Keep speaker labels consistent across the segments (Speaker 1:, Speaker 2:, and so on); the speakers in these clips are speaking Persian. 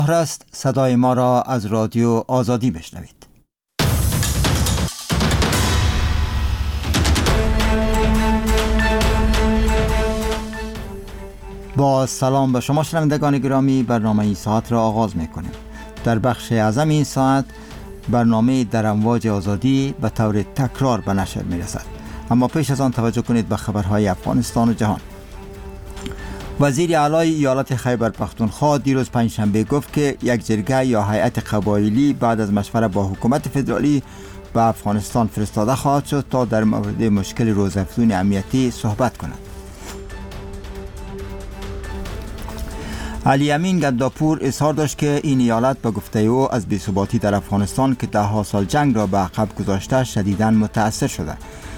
Speaker 1: است صدای ما را از رادیو آزادی بشنوید. با سلام به شما شنوندگان گرامی، برنامه این ساعت را آغاز می‌کنیم. در بخش اعظم این ساعت برنامه در امواج آزادی به طور تکرار به نشر می‌رسد. اما پیش از آن توجه کنید به خبرهای افغانستان و جهان. وزیر اعلی ایالت خیبر پختونخوا دیروز پنجشنبه گفت که یک جرگه یا هیئت قبایلی بعد از مشوره با حکومت فدرالی به افغانستان فرستاده خواهد شد تا در مورد مشکل روزافزون امنیتی صحبت کند. علی امین گنداپور اظهار داشت که این ایالت به گفته او از بی‌ثباتی در افغانستان که ده سال جنگ را به عقب گذاشته شدیداً متأثر شده.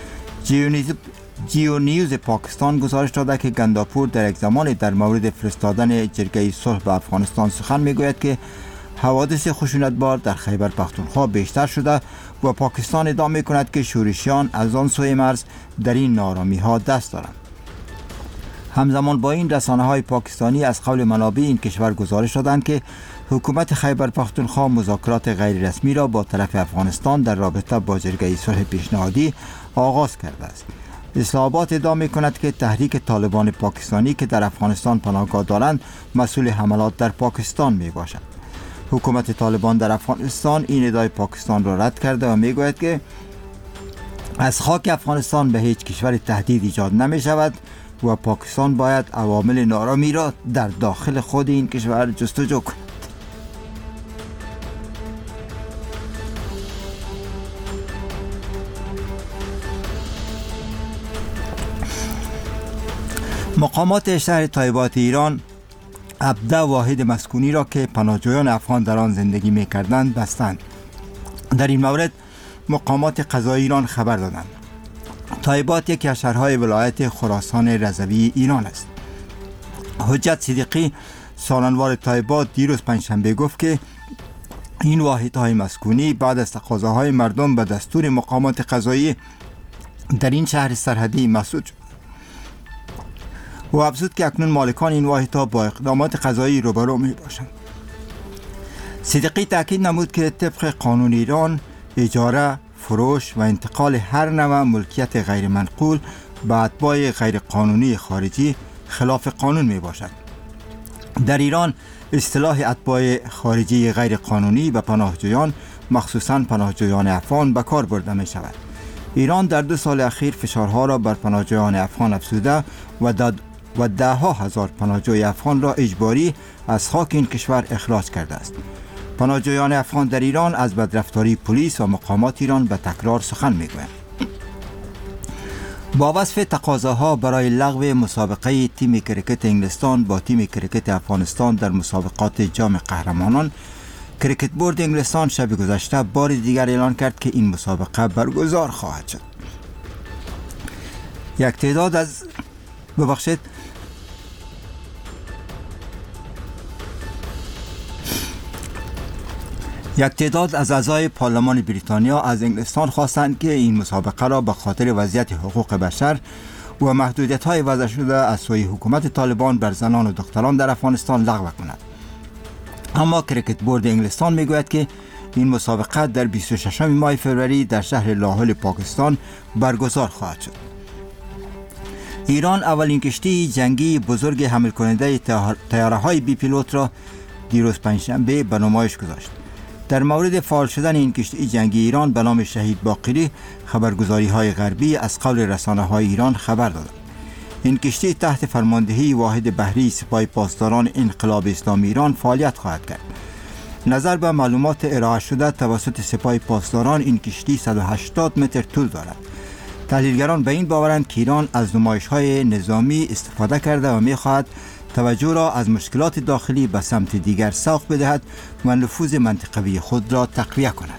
Speaker 1: جیو نیوز پاکستان گزارش داده که گنداپور در یک زمانی در مورد فرستادن جرگه صلح به افغانستان سخن میگوید که حوادث خشونتبار در خیبر پختونخوا بیشتر شده و پاکستان ادعا میکند که شورشیان از آن سوی مرز در این نارامی ها دست دارند. همزمان با این رسانه های پاکستانی از قول منابع این کشور گزارش دادند که حکومت خیبر پختونخوا مذاکرات غیر رسمی را با طرف افغانستان در رابطه با جرگه صلح پیشنهادی آغاز کرده است. اسلام آباد ادعا می‌کند که تحریک طالبان پاکستانی که در افغانستان پناهگاه دارند مسئول حملات در پاکستان میباشد. حکومت طالبان در افغانستان این ادعای پاکستان را رد کرده و میگوید که از خاک افغانستان به هیچ کشور تهدید ایجاد نمی‌شود و پاکستان باید عوامل نارامی را در داخل خود این کشور جستجو کند. مقامات شهر تایبات ایران 17 واحد مسکونی را که پناهجویان افغان در آن زندگی می‌کردند بستند. در این مورد مقامات قضایی ایران خبر دادند. تایبات یکی از شهرهای ولایت خراسان رضوی ایران است. حجت صدیقی سالنوار تایبات دیروز پنجشنبه گفت که این واحدهای مسکونی بعد از تقاضاهای مردم به دستور مقامات قضایی در این شهر سرحدی مسدود شد. و افزود که اکنون مالکان این واحدها با اقدامات قضایی روبرو می باشند. صدیقی تاکید نمود که طبق قانون ایران اجاره، فروش و انتقال هر نوع ملکیت غیر منقول به اتباع غیر قانونی خارجی خلاف قانون می باشد. در ایران اصطلاح اتباع خارجی غیر قانونی به پناهجویان مخصوصاً پناهجویان افغان به کار برده می شود. ایران در 2 سال اخیر فشارها را بر پناهجویان افغان افزوده و ده ها هزار پناهجوی افغان را اجباری از خاک این کشور اخراج کرده است. پناهجویان افغان در ایران از بدرفتاری پلیس و مقامات ایران به تکرار سخن میگویند. با وصف تقاضاها برای لغو مسابقه تیم کرکت انگلستان با تیم کرکت افغانستان در مسابقات جام قهرمانان، کرکت بورد انگلستان شب گذشته بار دیگر اعلان کرد که این مسابقه برگزار خواهد شد. یک تعداد از اعضای پارلمان بریتانیا از انگلستان خواستند که این مسابقه را به خاطر وضعیت حقوق بشر و محدودیت‌های وضع شده از سوی حکومت طالبان بر زنان و دختران در افغانستان لغو کند. اما کرکت بورد انگلستان میگوید که این مسابقه در 26 ماه فوریه در شهر لاهور پاکستان برگزار خواهد شد. ایران اولین کشتی جنگی بزرگ حمل کننده طیاره‌های بی پیلوت را دیروز پنجشنبه به نمایش گذاشت. در مورد فعال شدن این کشتی جنگی ایران به نام شهید باقری خبرگزاری‌های غربی از قول رسانه‌های ایران خبر دادند. این کشتی تحت فرماندهی واحد بحری سپاه پاسداران انقلاب اسلامی ایران فعالیت خواهد کرد. نظر به معلومات ارائه شده توسط سپاه پاسداران این کشتی 180 متر طول دارد. تحلیلگران به این باورند که ایران از نمایش‌های نظامی استفاده کرده و می‌خواهد توجه را از مشکلات داخلی به سمت دیگر سوق بدهد و نفوذ منطقوی خود را تقویه کند.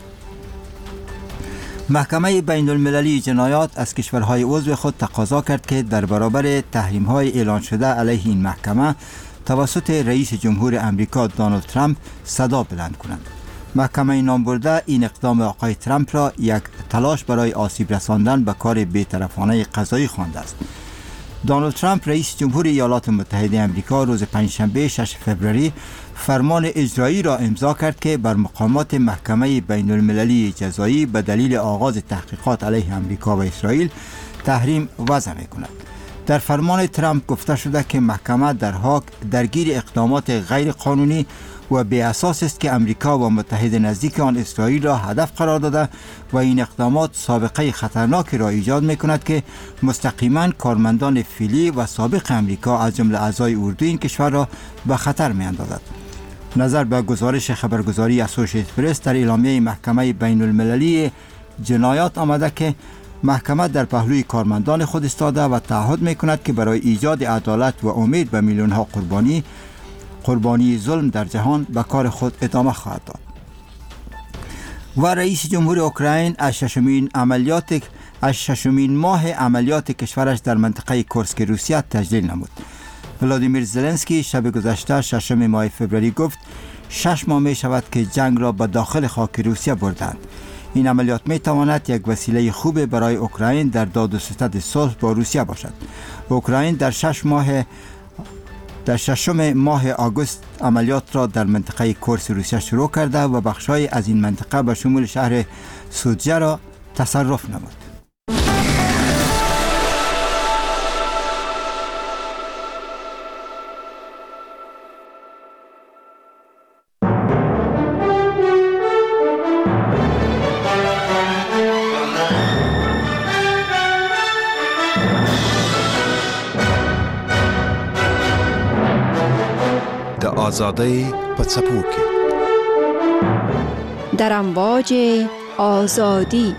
Speaker 1: محکمه بین المللی جنایات از کشورهای عضو خود تقاضا کرد که در برابر تحریم‌های اعلان شده علیه این محکمه توسط رئیس جمهور امریکا دونالد ترامپ صدا بلند کنند. محکمه نامبرده این اقدام آقای ترامپ را یک تلاش برای آسیب رساندن به کار بی‌طرفانه قضایی خوانده است. دونالد ترامپ رئیس جمهور ایالات متحده آمریکا روز پنجشنبه 6 فوریه فرمان اجرایی را امضا کرد که بر مقامات محکمه بین المللی جزایی به دلیل آغاز تحقیقات علیه آمریکا و اسرائیل تحریم وضع می کند. در فرمان ترامپ گفته شده که محکمه در هاگ درگیر اقدامات غیر قانونی و بی اساس است که آمریکا و متحد نزدیک آن اسرائیل را هدف قرار داده و این اقدامات سابقه خطرناکی را ایجاد می کند که مستقیما کارمندان فعلی و سابق آمریکا از جمله اعضای اردوی این کشور را به خطر می اندازد. نظر به گزارش خبرگزاری اسوسییتد پرس در اعلامیه محکمه بین المللی جنایات آمده که محکمه در پهلوی کارمندان خود ایستاده و تعهد می کند که برای ایجاد عدالت و امید به میلیون ها قربانی ظلم در جهان به کار خود ادامه خواهد داد. و رئیس جمهور اوکراین از ششمین ماه عملیات کشورش در منطقه کورسک روسیه تجلیل نمود. ولادیمیر زلنسکی شب گذشته 6 ماه فوریه گفت 6 ماه می شود که جنگ را به داخل خاک روسیه بردند. این عملیات می تواند یک وسیله خوب برای اوکراین در داد و ستد صلح با روسیه باشد. اوکراین در ششم ماه آگوست عملیات را در منطقه کورس روسیه شروع کرده و بخش‌های از این منطقه به شمول شهر سودجه را تصرف نمود.
Speaker 2: آزادی پڅپوکي
Speaker 3: در امواج آزادی.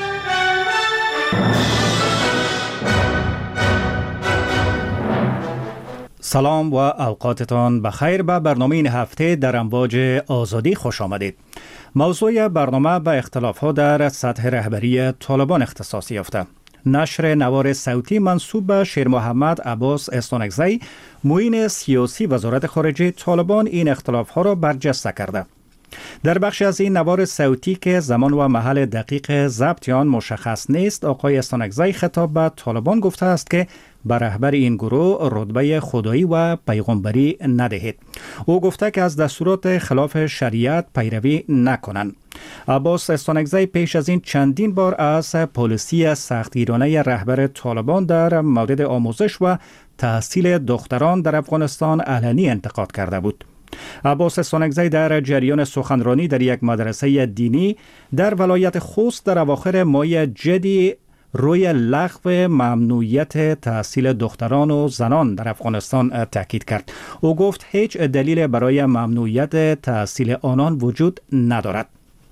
Speaker 4: سلام و اوقاتتان بخیر. به برنامه این هفته در امواج آزادی خوش آمدید. موضوع برنامه به اختلاف‌ها در سطح رهبری طالبان اختصاص یافته. نشر نوار صوتی منسوب به شیر محمد عباس استانکزی، معین سیاسی وزارت خارجه طالبان، این اختلاف‌ها را برجسته کرده. در بخش از این نوار صوتی که زمان و محل دقیق ضبط آن مشخص نیست، آقای استانکزی خطاب به طالبان گفته است که به رهبر این گروه رتبه خدایی و پیغمبری ندهید. او گفته که از دستورات خلاف شریعت پیروی نکنند. عباس استانکزی پیش از این چندین بار از پالیسی سختگیرانه رهبر طالبان در مورد آموزش و تحصیل دختران در افغانستان علنی انتقاد کرده بود. عباس استانکزی در جریان سخنرانی در یک مدرسه دینی در ولایت خوست در اواخر ماه جدی روی لغو ممنوعیت تحصیل دختران و زنان در افغانستان تاکید کرد. او گفت هیچ دلیل برای ممنوعیت تحصیل آنان وجود ندارد.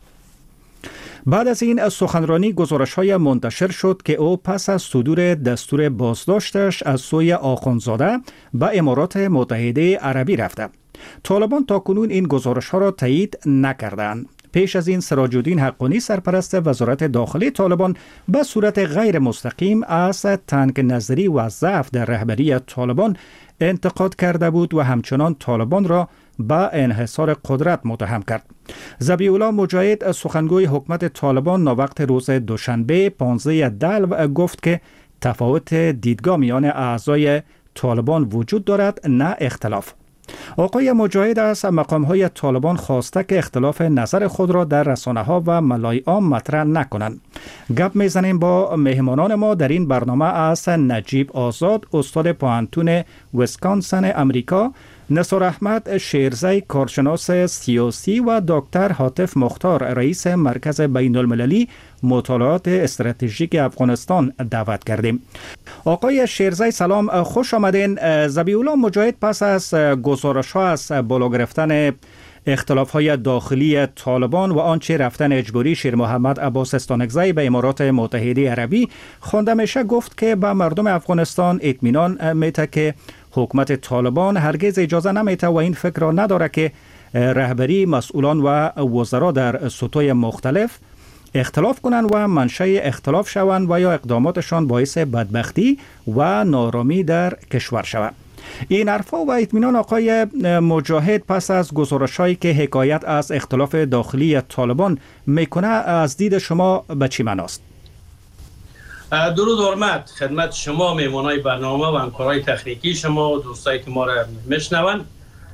Speaker 4: بعد از این سخنرانی گزارش‌های منتشر شد که او پس از صدور دستور بازداشتش از سوی آخوندزاده به امارات متحده عربی رفته. طالبان تاکنون این گزارش‌ها را تایید نکردند. پیش از این سراج الدین حقانی سرپرست وزارت داخلی طالبان به صورت غیر مستقیم از تنگ نظری و ضعف در رهبری طالبان انتقاد کرده بود و همچنان طالبان را به انحصار قدرت متهم کرد. ذبیح الله مجاهد سخنگوی حکومت طالبان ناوقت روز دوشنبه 15 دلو گفت که تفاوت دیدگاه میان اعضای طالبان وجود دارد، نه اختلاف. آقای مجاهد از مقام‌های طالبان خواسته که اختلاف نظر خود را در رسانه‌ها و ملای عام مطرح نکنند. گپ میزنیم با مهمانان ما در این برنامه از نجیب آزاد، استاد پوهنتون ویسکانسن امریکا، نثار احمد شیرزی، کارشناس سیاسی و دکتر حاتف مختار، رئیس مرکز بین المللی مطالعات استراتژیک افغانستان دعوت کردیم. آقای شیرزی سلام، خوش آمدین. ذبیح الله مجاهد پس از گزارش‌ها از بالا گرفتن اختلاف‌های داخلی طالبان و آنچه رفتن اجباری شیر محمد عباس استانکزی به امارات متحده عربی خوانده میشه، گفت که به مردم افغانستان اطمینان میده که حکومت طالبان هرگز اجازه نمیده و این فکر را نداره که رهبری، مسئولان و وزرا در سطوح مختلف اختلاف کنند و منشأ اختلاف شوند و یا اقداماتشان باعث بدبختی و نارامی در کشور شود. این حرفا و اطمینان آقای مجاهد پس از گزارش‌هایی که حکایت از اختلاف داخلی طالبان میکنه از دید شما به چی معناست؟
Speaker 5: درود و حرمت خدمت شما میمونای برنامه و همکارای تکنیکی شما و دوستایی که ما را میشنون.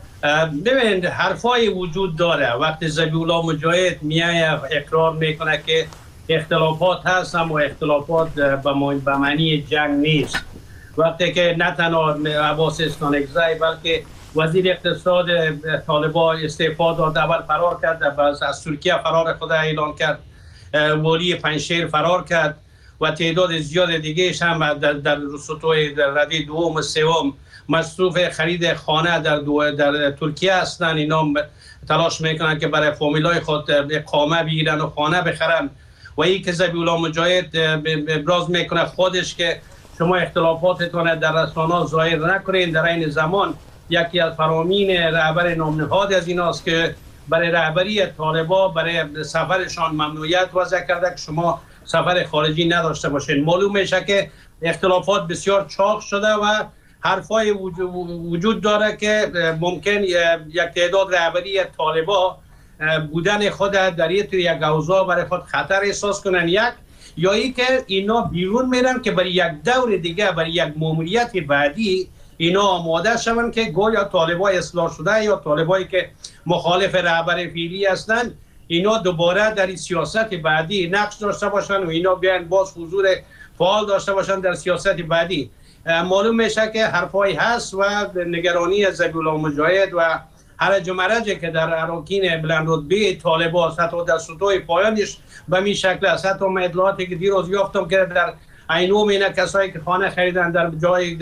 Speaker 5: ببینید حرفای وجود داره. وقتی ذبیحالله مجاهد میاد اقرار میکنه که اختلافات هست اما اختلافات به معنی جنگ نیست. وقتی که نه تنها عباس استانکزی بلکه وزیر اقتصاد طالبان استعفا داد، اول فرار کرد، از ترکیه فرار خود اعلان کرد، والی پنجشیر فرار کرد و تعداد زیاد دیگهش هم در سطوح در رده دوم و سوم مصروف خرید خانه در ترکیه هستند. اینا تلاش میکنن که برای فامیلای خود اقامه بگیرن و خانه بخرن و این که ذبیحالله مجاهد ابراز میکنه خودش که شما اختلافاتتون در رسانه ظاهر نکنین. در این زمان یکی از فرامین رهبر نامنهاد از ایناست که برای رهبری طالبان برای سفرشان ممنوعیت وضع کرده که شما سفر خارجی نداشته باشین. معلوم میشه که اختلافات بسیار چاق شده و حرفای وجود داره که ممکن یک تعداد رهبری طالبان بودن خود در یک اوضاع برای خود خطر احساس کنن، یک یا ای که اینا بیرون میرن که برای یک دور دیگه برای یک ماموریت بعدی اینا آماده شون که گویا طالبای اصلاح شده یا طالبایی که مخالف رهبر فعلی هستند اینا دوباره در این سیاست بعدی نقش داشته باشن و اینا بیان باز حضور فعال داشته باشن در سیاست بعدی. معلوم میشه که حرفایی هست و نگرانی ذبیحالله مجاهد و هرج و مرجی که در اراکین بلند رتبه طالبان حتی در سطوح پایانش به این شکل است. حتی اطلاعاتی که دیروز یافتم که در عینوم اینا کسایی که خانه خریدن در جای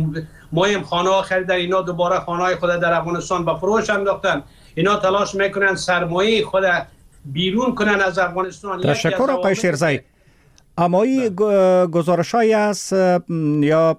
Speaker 5: مهم خانه ها خریدن اینا دوباره خانه های خود در افغانستان به فروش انداختن. اینا تلاش میکنن سرمایه خود بیرون کنن از افغانستان.
Speaker 4: تشکر آقای شیرزی. اما این گزارش‌هایی است یا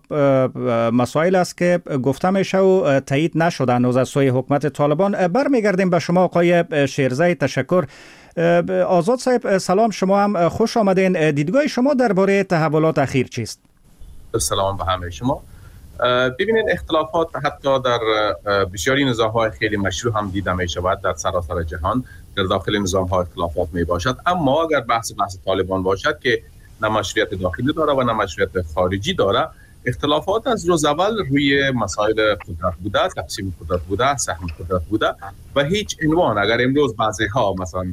Speaker 4: مسائل است که گفته میشه و تایید نشده هنوز از سوی حکومت طالبان. برمیگردیم به شما آقای شیرزی. تشکر. آزاد صاحب سلام، شما هم خوش آمدین. دیدگاه شما درباره تحولات اخیر چیست؟
Speaker 6: سلام به همه شما. ببینید اختلافات حتی در بسیاری نظام‌های خیلی مشروع هم دیده می شود در سراسر جهان. در داخل نظام‌ها اختلافات می باشد، اما اگر بحث طالبان باشد که نه مشروعیت داخلی داره و نه مشروعیت خارجی داره، اختلافات از روز اول روی مسائل قدرت بوده، تقسیم قدرت بوده، سهم قدرت بوده و هیچ عنوان. اگر امروز بعضی ها مثلا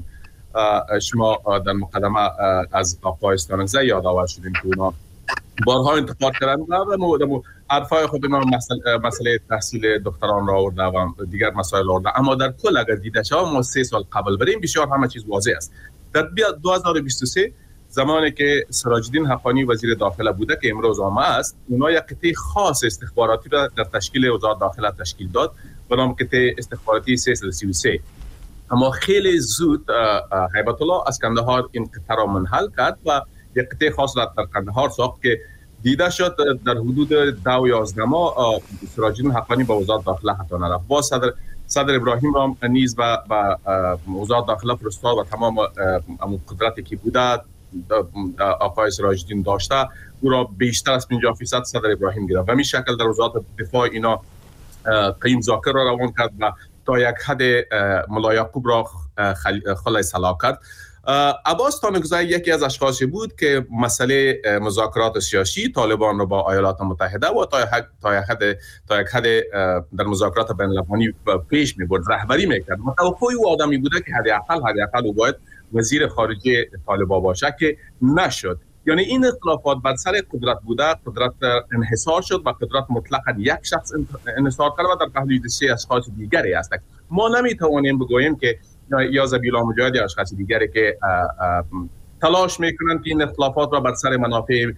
Speaker 6: شما در مقدمه از آقای استانکزی یادآور شدین که اونا بارها انتقاد کردن و حرفای خود ما مسئله تحصیل دکتران را آورده و دیگر مسائل آورده، اما در کل اگر دیده شود ما 3 سال قبل بریم بسیار همه چیز واضح است. در 2023 زمانی که سراج الدین حقانی وزیر داخله بوده که امروز آمده است، اونا یک قطعه خاص استخباراتی را در تشکیل وزارت داخله تشکیل داد به نام قطعه استخباراتی 333. اما خیلی زود هیبت الله از کندهار این قطعه را منحل کرد و یک قطعه خاص را در کندهار ساخت که دیده شد در حدود 10-11 ماه سراج الدین حقانی با وزارت داخله حتی نرفت. با صدر ابراهیم را نیز و وزارت داخله فرستاد و تمام قدرتی که بوده آقای سراج الدین داشته او را بیشتر از 50% صدر ابراهیم گرفت و همین شکل در وزارت دفاع اینا قیم ذاکر را روان کرد و تا یک حد ملا یعقوب را خلای صلاح کرد. عباس استانکزی یکی از اشخاصی بود که مسئله مذاکرات سیاسی طالبان را با ایالات متحده و تا یک حد در مذاکرات بین الاقوایی پیش می‌برد، رهبری می‌کرد. توقع او آدمی بوده که حداقل او باید وزیر خارجه طالبان باشه که نشد. یعنی این اختلافات بر سر قدرت بوده، قدرت انحصار شد و قدرت مطلقاً یک شخص انحصار کرد و در پهلوی 3 اشخاص دیگری است. ما نمیتوانیم بگوییم که یا ذبیحالله مجاهد یا اشخاص دیگری که تلاش میکنند که این اختلافات را بر سر منافع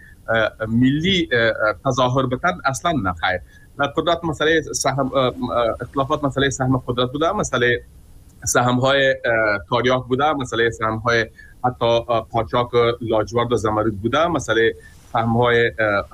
Speaker 6: ملی تظاهر بکنند، اصلا نه خیر. قدرت مسئله سهم، اختلافات مسئله سهم قدرت بوده، مسئله سهم‌های تاریاک بوده، مسئله سهم‌های حتی قاچاق لاجورد و زمرد بوده، مسئله سهم‌های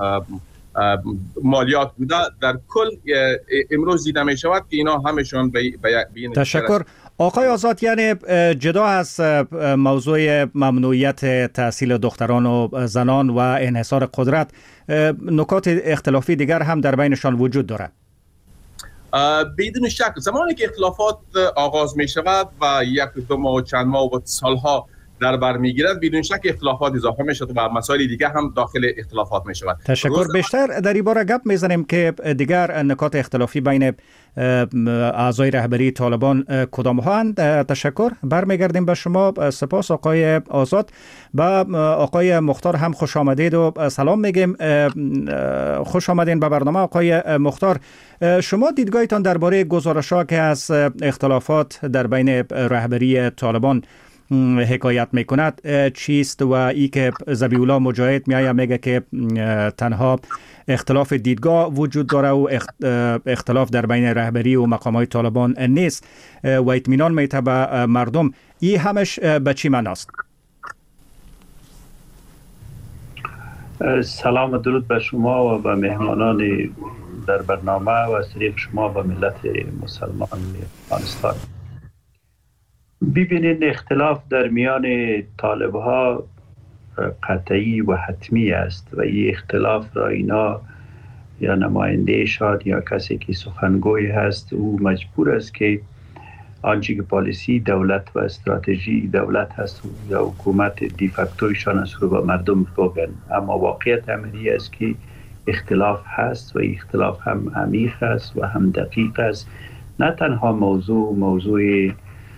Speaker 6: مالیات بوده. در کل امروز دیده می شود که اینا همشون به
Speaker 4: تشکر. آقای آزاد، یعنی جدا از موضوع ممنوعیت تحصیل دختران و زنان و انحصار قدرت، نکات اختلافی دیگر هم در بینشان وجود دارد؟
Speaker 6: بدون شک زمانی که اختلافات آغاز می شود و 1-2 ماه و چند ماه و سالها در بر میگیرد، بدون شک اختلافات اضافه میشد و مسائل دیگه هم داخل اختلافات میشود.
Speaker 4: تشکر. بیشتر در این باره گپ میزنیم که دیگر نکات اختلافی بین اعضای رهبری طالبان کدام هستند. تشکر. برمیگردیم به شما. سپاس آقای آزاد. با آقای مختار هم خوش آمدید و سلام میگیم. خوش آمدین به برنامه آقای مختار. شما دیدگاهتان درباره گزارش‌ها که از اختلافات در بین رهبری طالبان حکایت میکند چیست و ای که ذبیح الله مجاهد میگه که تنها اختلاف دیدگاه وجود داره و اختلاف در بین رهبری و مقامات طالبان نیست و اطمینان میده به مردم، ای همش به چی معناست؟
Speaker 7: سلام و درود به شما و به مهمانان در برنامه و از طریق شما به ملت مسلمان افغانستان. ببینید، اختلاف در میان طالب ها قطعی و حتمی است و این اختلاف را اینا یا نماینده شاد یا کسی که سخنگوی هست او مجبور است که آنچه که پالیسی دولت و استراتژی دولت هست یا حکومت دیفکتویشان است رو به مردم بگن. اما واقعیت عملی است که اختلاف هست و اختلاف هم عمیق است و هم دقیق است. نه تنها موضوع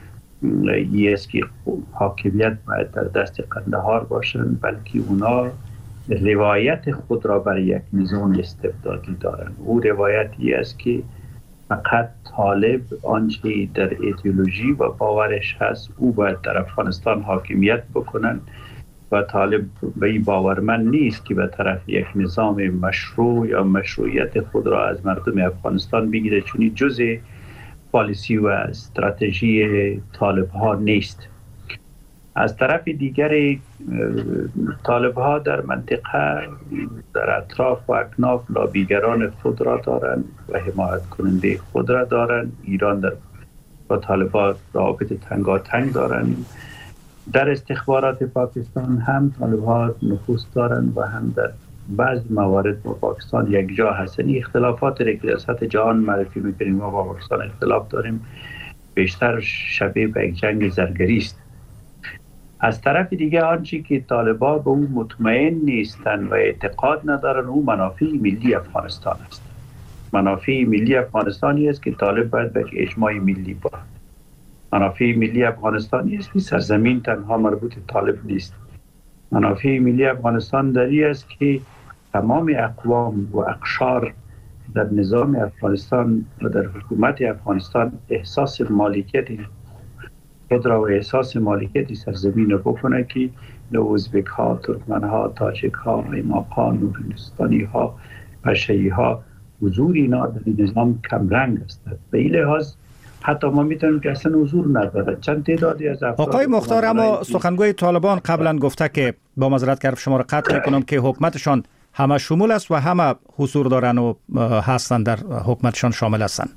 Speaker 7: ای است که حاکمیت باید در دست قندهار باشند، بلکه اونا روایت خود را برای یک نظام استبدادی دارند. او روایتی است که فقط طالب آنچه در ایدئولوژی و باورش هست او باید در افغانستان حاکمیت بکنند و طالب به این باورمند نیست که به طرف یک نظام مشروع یا مشروعیت خود را از مردم افغانستان بگیره، چون جزء پالیسی و استراتژی طالب ها نیست. از طرف دیگر طالب ها در منطقه در اطراف و اکناف لابیگران خود را دارند و حمایت کننده خود را دارند. ایران در با طالبان رابط تنگاتنگ دارند. در استخبارات پاکستان هم طالب ها نفوذ دارند و هم در بعض موارد با پاکستان یک جا هستند. اختلافات را که در سطح جهان معرفی میکنیم ما با پاکستان اختلاف داریم، بیشتر شبیه به یک جنگ زرگری است. از طرف دیگه آنچه که طالبان به اون مطمئن نیستند و اعتقاد ندارن او منافع ملی افغانستان است. منافع ملی افغانستانی است که طالب باید به اجماع ملی باید. منافع ملی افغانستانی است که سرزمین تنها مربوط طالب نیست. منافع ملی افغانستان دری است که تمام اقوام و اقشار در نظام افغانستان و در حکومت افغانستان احساس مالکیت خود را و احساس مالکیت سرزمین را بکنه که ازبک ها، ترکمن ها، تاجک ها، ایماق ها، نورستانی ها، پشه‌ای ها، حضور اینا در نظام کمرنگ است. به این لحاظ حتی ما میتونیم که اصلا حضور نداره. چند تعدادی از افراد
Speaker 4: آقای مختار، اما سخنگوی طالبان قبلا گفته که با معذرت که شما را قطع میکنم که حکومتشان همه شمول است و همه حضور دارن و هستن در حکومتشان شامل هستن.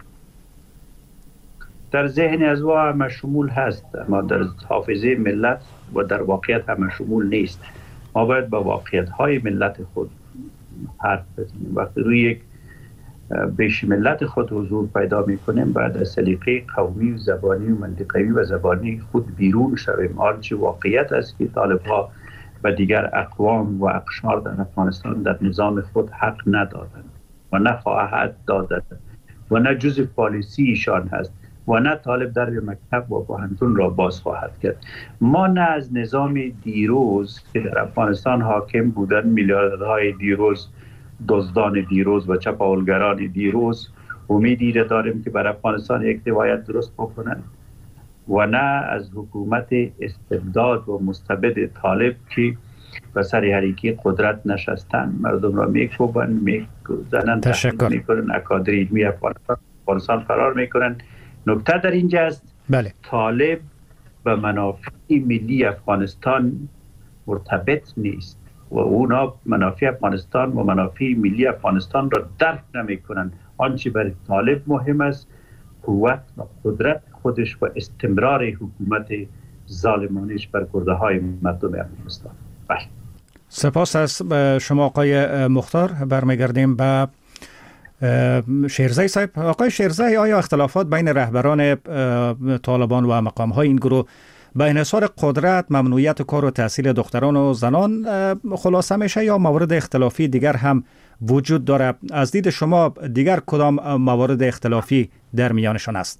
Speaker 7: در ذهن از ما همه شمول هست، اما در حافظه ملت و در واقعیت همه شمول نیست. ما باید با واقعیت های ملت خود حرف بزنیم. وقتی روی یک بیش ملت خود حضور پیدا میکنیم باید از سلیقه قومی و زبانی و منطقوی و زبانی خود بیرون شویم. آنچه واقعیت است که طالب ها و دیگر اقوام و اقشار در افغانستان در نظام خود حق ندادند و نه خواهد دادند و نه جزء پالیسی ایشان هست و نه طالب در مکتب و پوهنتون را باز خواهد کرد. ما نه از نظام دیروز که در افغانستان حاکم بودن میلیاردهای دیروز، دزدان دیروز و چپاولگران دیروز امیدی را داریم که بر افغانستان یک روایت درست بکنند و نه از حکومت استبداد و مستبد طالب که به سر حریکی قدرت نشستن مردم را میکوبن، میزنن، تحقیق میکنن، اکادر علمی افغانستان فرار میکنن. نکته در اینجا است
Speaker 4: بله.
Speaker 7: طالب به منافع ملی افغانستان مرتبط نیست و اونا منافع افغانستان و منافع ملی افغانستان را درک نمی کنند. آنچه برای طالب مهم است قوت و قدرت خودش و استمرار حکومت ظالمانش بر گرده های مردم افغانستان. بله.
Speaker 4: سپاس از شما آقای مختار. برمیگردیم به شیرزی صاحب. آقای شیرزی، آیا اختلافات بین رهبران طالبان و مقام های این گروه به انحصار قدرت، ممنوعیت کار و تحصیل دختران و زنان خلاصه میشه یا موارد اختلافی دیگر هم وجود داره؟ از دید شما دیگر کدام موارد اختلافی در میانشان است؟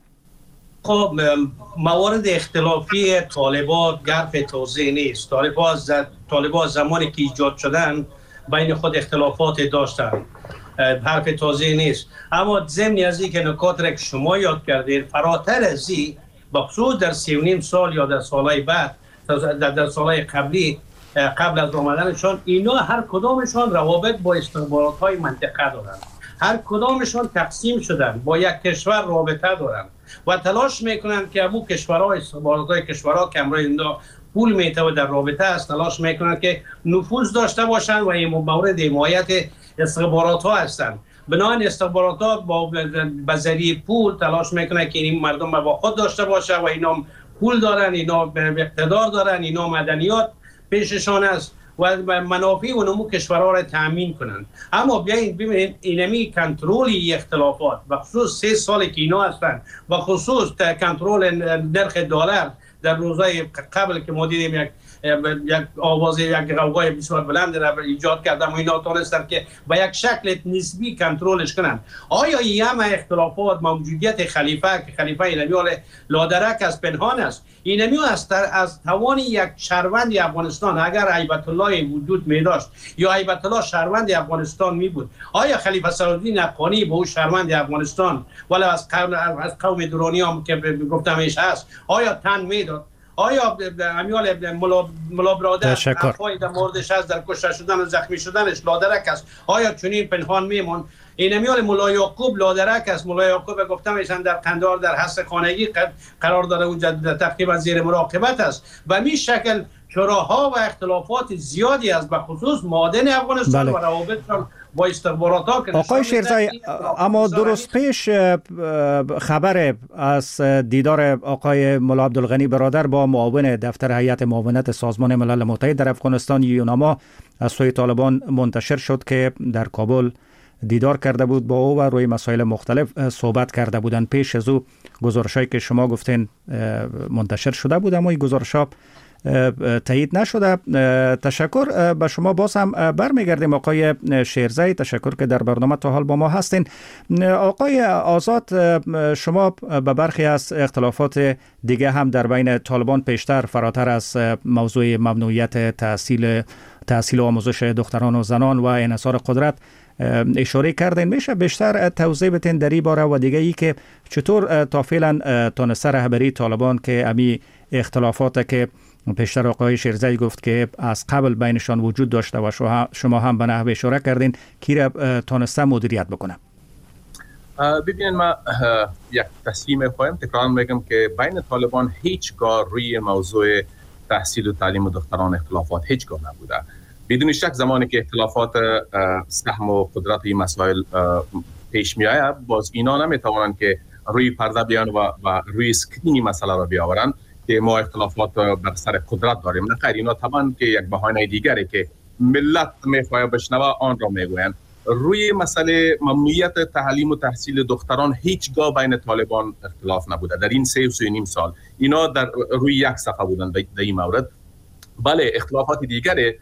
Speaker 5: خب موارد اختلافی طالبات گرف توضیح نیست. طالبات زمانی که ایجاد شدن بین خود اختلافات داشتن، حرف توضیح نیست. اما ضمن از این که نکات را که شما یاد کردید فراتر از این، بخصوص در 3.5 سال یا در سالهای بعد، در سالهای قبلی قبل از آمدنشان، اینا هر کدامشان روابط با استخبارات های منطقه دارند. هر کدامشان تقسیم شدن، با یک کشور رابطه دارند و تلاش میکنند که امو کشورها، استخبارات های کشورها که امروز اینجا پول میته و در رابطه است، تلاش میکنند که نفوذ داشته باشند و این مورد حمایت استخبارات ها هستند. بنابراین استخبارات ها با ذریعه پول تلاش میکنند که این مردم با خود داشته باشه و اینا پول دارن، اینا اقتدار دارن، اینا مدنیات پیششان است و منافع و نمو کشورها را تامین کنند. اما بیاین ببینید اینمی کنترل اختلافات و خصوص 3 سال که اینا هستند و خصوص کنترل نرخ دلار در روزهای قبل که ما دیدیم یک آواز، یک غوغای بسیار بلند را ایجاد کردم و اینا تونستن که به یک شکل نسبی کنترلش کنن. آیا این همه اختلافات موجودیت خلیفه که خلیفه اینمیال لادرک از پنهان است، اینمیال از توان یک شهروند افغانستان اگر هیبت الله وجود می داشت یا هیبت الله شهروند افغانستان می بود، آیا خلیفه صلح‌الدین افغانی به او شهروند افغانستان ولی از قوم درانی هم که گفتمش هست آیا تن می داد؟ آیا امیال ملا برادر افای در موردش هست در کشته شدن و زخمی شدنش لادرک است، آیا چنین پنهان میمون؟ این امیال ملا یعقوب لادرک است. ملا یعقوب گفتم ایشان در قندهار در حبس خانگی قرار داره، اونجا تقریبا زیر مراقبت است. و می شکل چراها و اختلافات زیادی است به خصوص معادن افغانستان و روابطشان با استخبارات ها.
Speaker 4: آقای شیرزایی، اما درست پیش خبر از دیدار آقای ملا عبدالغنی برادر با معاون دفتر هیئت معاونت سازمان ملل متحد در افغانستان یوناما از سوی طالبان منتشر شد که در کابل دیدار کرده بود با او و روی مسائل مختلف صحبت کرده بودند. پیش از او گزارشایی که شما گفتین منتشر شده بود اما این گزارش‌ها تایید نشده. تشکر به شما. باز هم برمیگردیم آقای شیرزایی، تشکر که در برنامه تا حال با ما هستین. آقای آزاد، شما به برخی از اختلافات دیگه هم در بین طالبان پیشتر فراتر از موضوع ممنوعیت تحصیل و آموزش دختران و زنان و انحصار قدرت اشاره کردین. میشه بیشتر توضیح بدین در این باره و دیگه ای که چطور تا فعلا تونسته رهبری طالبان که امی اختلافات که پیشتر آقای شیرزایی گفت که از قبل بینشان وجود داشته و شما هم به نحوه اشاره کردین کی را تونسته مدیریت بکنه؟
Speaker 6: ببینید، ما یک تصمیم خواهیم تکرار میگم که بین طالبان هیچگاه روی موضوع تحصیل و تعلیم دختران اختلافات هیچگاه نبوده. بدون شک زمانی که اختلافات سهم و قدرت این مسائل پیش می آید، باز اینا نمیتوانند که روی پرده بیان و روی اسکرین مسئله را بیاورند که ما اختلافات بر سر قدرت داریم. نه خیر، اینا طبعا که یک بهانه دیگره که ملت میخواد بشنوه آن را میگویند. روی مسئله ممنوعیت تعلیم و تحصیل دختران هیچگاه بین طالبان اختلاف نبوده. در این 3.5 سال اینا در روی یک صفحه بودن در این مورد. بله، اختلافات دیگره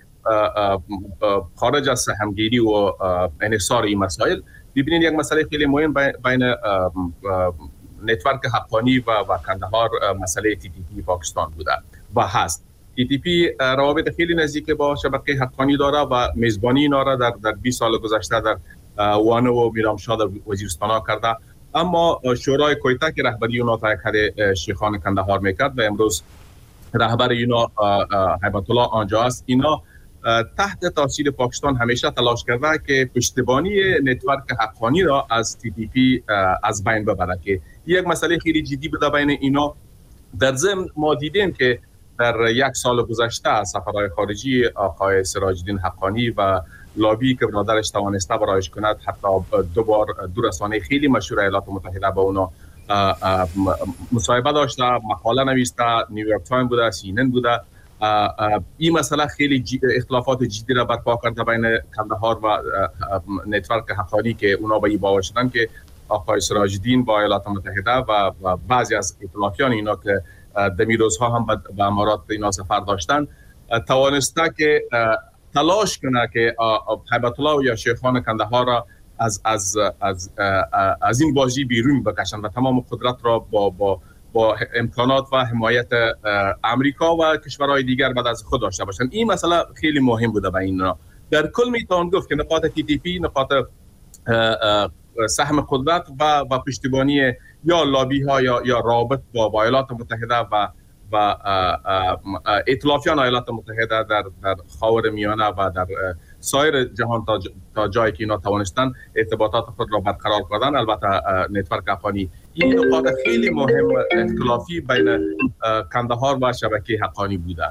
Speaker 6: خارج از سهمگیری و انحصار این مسائل. ببینید، یک مسئله خیلی مهم بین نتورک حقانی و کندهار مسئله TTP پاکستان بوده و هست. TTP روابط خیلی نزدیک با شبکه حقانی داره و میزبانی اینا را در 20 سال گذشته در وانه و میرامشاه در وزیرستان ها کرده. اما شورای کویته که رهبری اونا تا یک حد شیخان کندهار میکرد و امروز رهبر اینا هیبت الله آنجا است، اینا تحت تاثیر پاکستان همیشه تلاش کرده که پشتیبانی نتورک حقانی را از TTP از بین ببره که یک مسئله خیلی جدی بوده بین اینا. در ضمن ما دیدیم که در 1 سال گذشته سفرهای خارجی آقای سراج الدین حقانی و لابی که برادرش توانسته برایش کند، حتی 2 بار 2 رسانه خیلی مشهور ایالات متحده با اونا مصاحبه داشته، مقاله نوشته، نیویورک تایم بوده، CNN بوده. این مسئله خیلی اختلافات جدی را برپا کرده بین کندهار و نتورک حقانی که اونا به این باور شدن که آقای سراج الدین با ایالات متحده و بعضی از ائتلافیان اینا که دمی روزها هم به امارات اینا سفر داشتن، توانسته که تلاش کنه که هیبت الله یا شیخان کندهار را از این بازی بیرون بکشن و تمام قدرت را با امکانات و حمایت امریکا و کشورهای دیگر بعد از خود داشته باشند. این مسئله خیلی مهم بوده به این را. در کل میتوان گفت که نقاط TTP نقاط سهم قدرت و پشتیبانی یا لابی ها یا رابط با ایالات متحده و ائتلافیان ایالات متحده در خاور میانه و در سایر جهان تا جایی که اینا توانستن ارتباطات خود را برقرار کردن. البته نتورک افغانی این نقاط خیلی مهم اختلافی بین کندهار و شبکه حقانی بوده.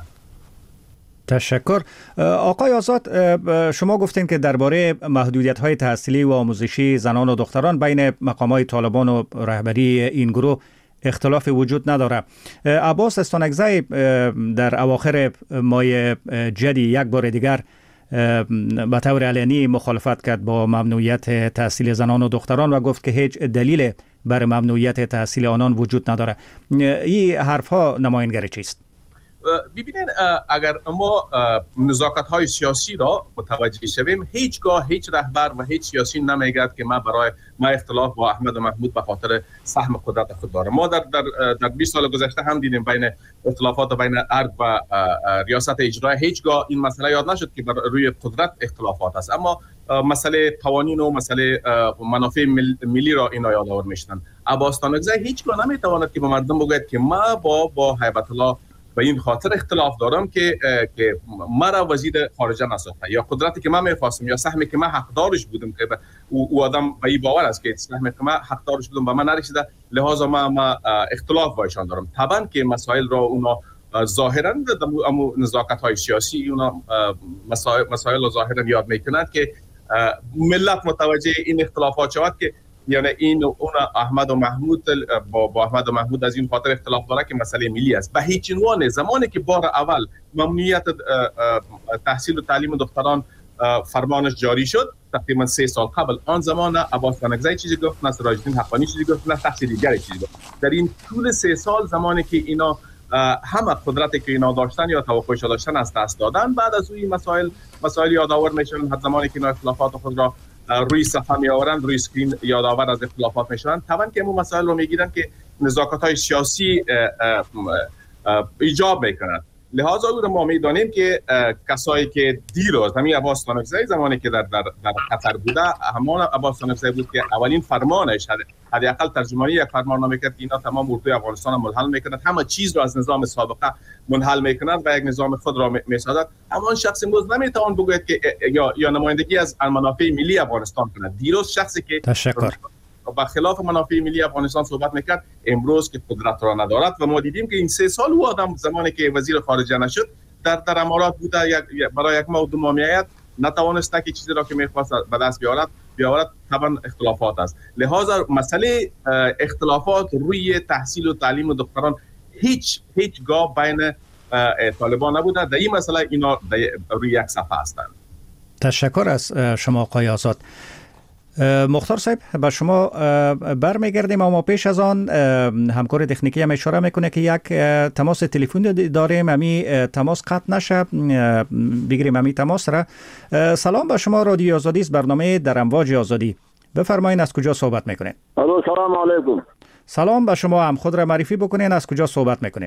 Speaker 4: تشکر. آقای آزاد، شما گفتین که درباره محدودیت‌های تحصیلی و آموزشی زنان و دختران بین مقامات طالبان و رهبری این گروه اختلاف وجود نداره. عباس استانکزی در اواخر ماه جدی یک بار دیگر به طور علنی مخالفت کرد با ممنوعیت تحصیل زنان و دختران و گفت که هیچ دلیل بر ممنوعیت تحصیل آنان وجود نداره. این حرفها نمایانگر چیست؟
Speaker 6: ببینید، اگر ما نزاکت های سیاسی را متوجه شویم، هیچگاه هیچ رهبر و هیچ سیاسی نمیگد که ما اختلاف با احمد و محمود به خاطر سهم قدرت خود دارم. ما در 20 سال گذشته هم دیدیم بین اختلافات بین ارگ و ریاست اجرایی هیچگاه این مسئله یاد نشد که بر روی قدرت اختلافات است، اما مسئله قوانین و مسئله منافع ملی را اینا یادآور میشدن. عباس استانکزی هیچگاه نمیتواند که به مردم بگوید که ما با هیبت الله و این خاطر اختلاف دارم که مرا وزیر خارجه نساخته، یا قدرتی که من میخواستم یا سهمی که من حقدارش بودم که او آدم به این باور است که سهمی که من حقدارش بودم به من نرسیده، لحاظا من اختلاف با ایشان دارم. طبعا که مسائل را اونا ظاهرا نزاکت های سیاسی اونا مسائل را ظاهرا یاد میکنند که ملت متوجه این اختلافات شود که یعنی اون احمد و محمود با احمد و محمود از این خاطر اختلاف داره که مسئله ملی است. به هیچ عنوان زمانی که بار اول ممنوعیت تحصیل و تعلیم دختران فرمانش جاری شد تقریبا 3 سال قبل، آن زمان عباس استانکزی چیزی گفت، نه سراج الدین حقانی چیزی گفت، نه شخص دیگری چیزی گفت. در این طول 3 سال زمانی که اینا همه قدرتی که اینا داشتن یا توقعش داشتن از دست دادن، بعد از این مسائل یادآور میشن. حتی زمانی که اینا اختلافات خود را روی صفحه می آورند، روی اسکرین یادآور از اختلافات میشن، طبعا که همون مسائل رو میگیرن که نزاکت های سیاسی ایجاب میکنند. لحاظا او رو ما میدانیم که کسایی که دیروز همین عباس استانکزی زمانی که در قطر بوده، همان عباس استانکزی بود که اولین فرمانش حداقل ترجمانی یک فرماننامه کرد که اینا تمام اردوی افغانستان منحل میکنند، همه چیز رو از نظام سابقه منحل میکنند و یک نظام خود را میسازند. اما شخص امروز نمیتوان بگوید که یا نمایندگی از منافع ملی افغانستان کند. دیروز شخصی که با خلاف منافع ملی افغانستان صحبت میکرد، امروز که قدرت را ندارد و ما دیدیم که این 3 سال او آدم زمانی که وزیر خارجه نشد در امارات بوده، برای یک ماه و 2 ماه میآید، نتوانسته که چیزی را که میخواست به دست بیاورد. طبعا اختلافات است. لحاظا مسئله اختلافات روی تحصیل و تعلیم دختران هیچگاه بین طالبان نبوده. در این مسئله اینا روی یک صفحه هستند.
Speaker 4: تشکر از شما آقای آزاد. مختار صاحب، به شما برمیگردیم، اما پیش از آن همکار تکنیکی هم اشاره میکنه که یک تماس تلفنی داریم. امی تماس قطع نشه، بگیریم امی تماس را. سلام به شما، رادیو آزادی است، برنامه در امواج آزادی. بفرمایید از کجا صحبت میکنین؟
Speaker 8: الو، سلام علیکم.
Speaker 4: سلام به شما، هم خود را معرفی بکنین، از کجا صحبت میکنین؟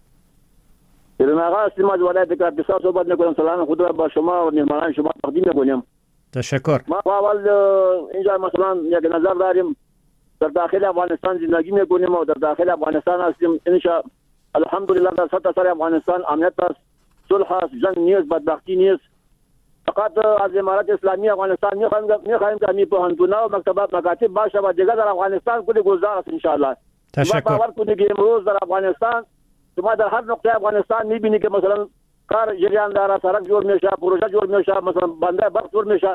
Speaker 8: آقا هستیم از ولایت کردستان صحبت میکنم. سلام خود را با شما و مهمانان شما تقدیم میکنم.
Speaker 4: تشکر.
Speaker 8: ما اول اینجا مثلا یک نظر داریم، در داخل افغانستان زندگی میکنیم و در داخل افغانستان هستیم. انشاء الحمدلله در سطح افغانستان امنیت است، صلح است، جنگ نیست، بدبختی نیست. فقط از امارت اسلامی افغانستان میخواهیم که می پوهنتون‌ها و مکاتب باشه و دیگر در افغانستان کلی گلزار است ان شاء الله.
Speaker 4: تشکر.
Speaker 8: باور کنید که امروز در افغانستان شما در هر نقطه افغانستان میبینی که مثلا کار جریان داره، سرک جور میشه، پروژه جور میشه، مثلا بنده برق جور میشه.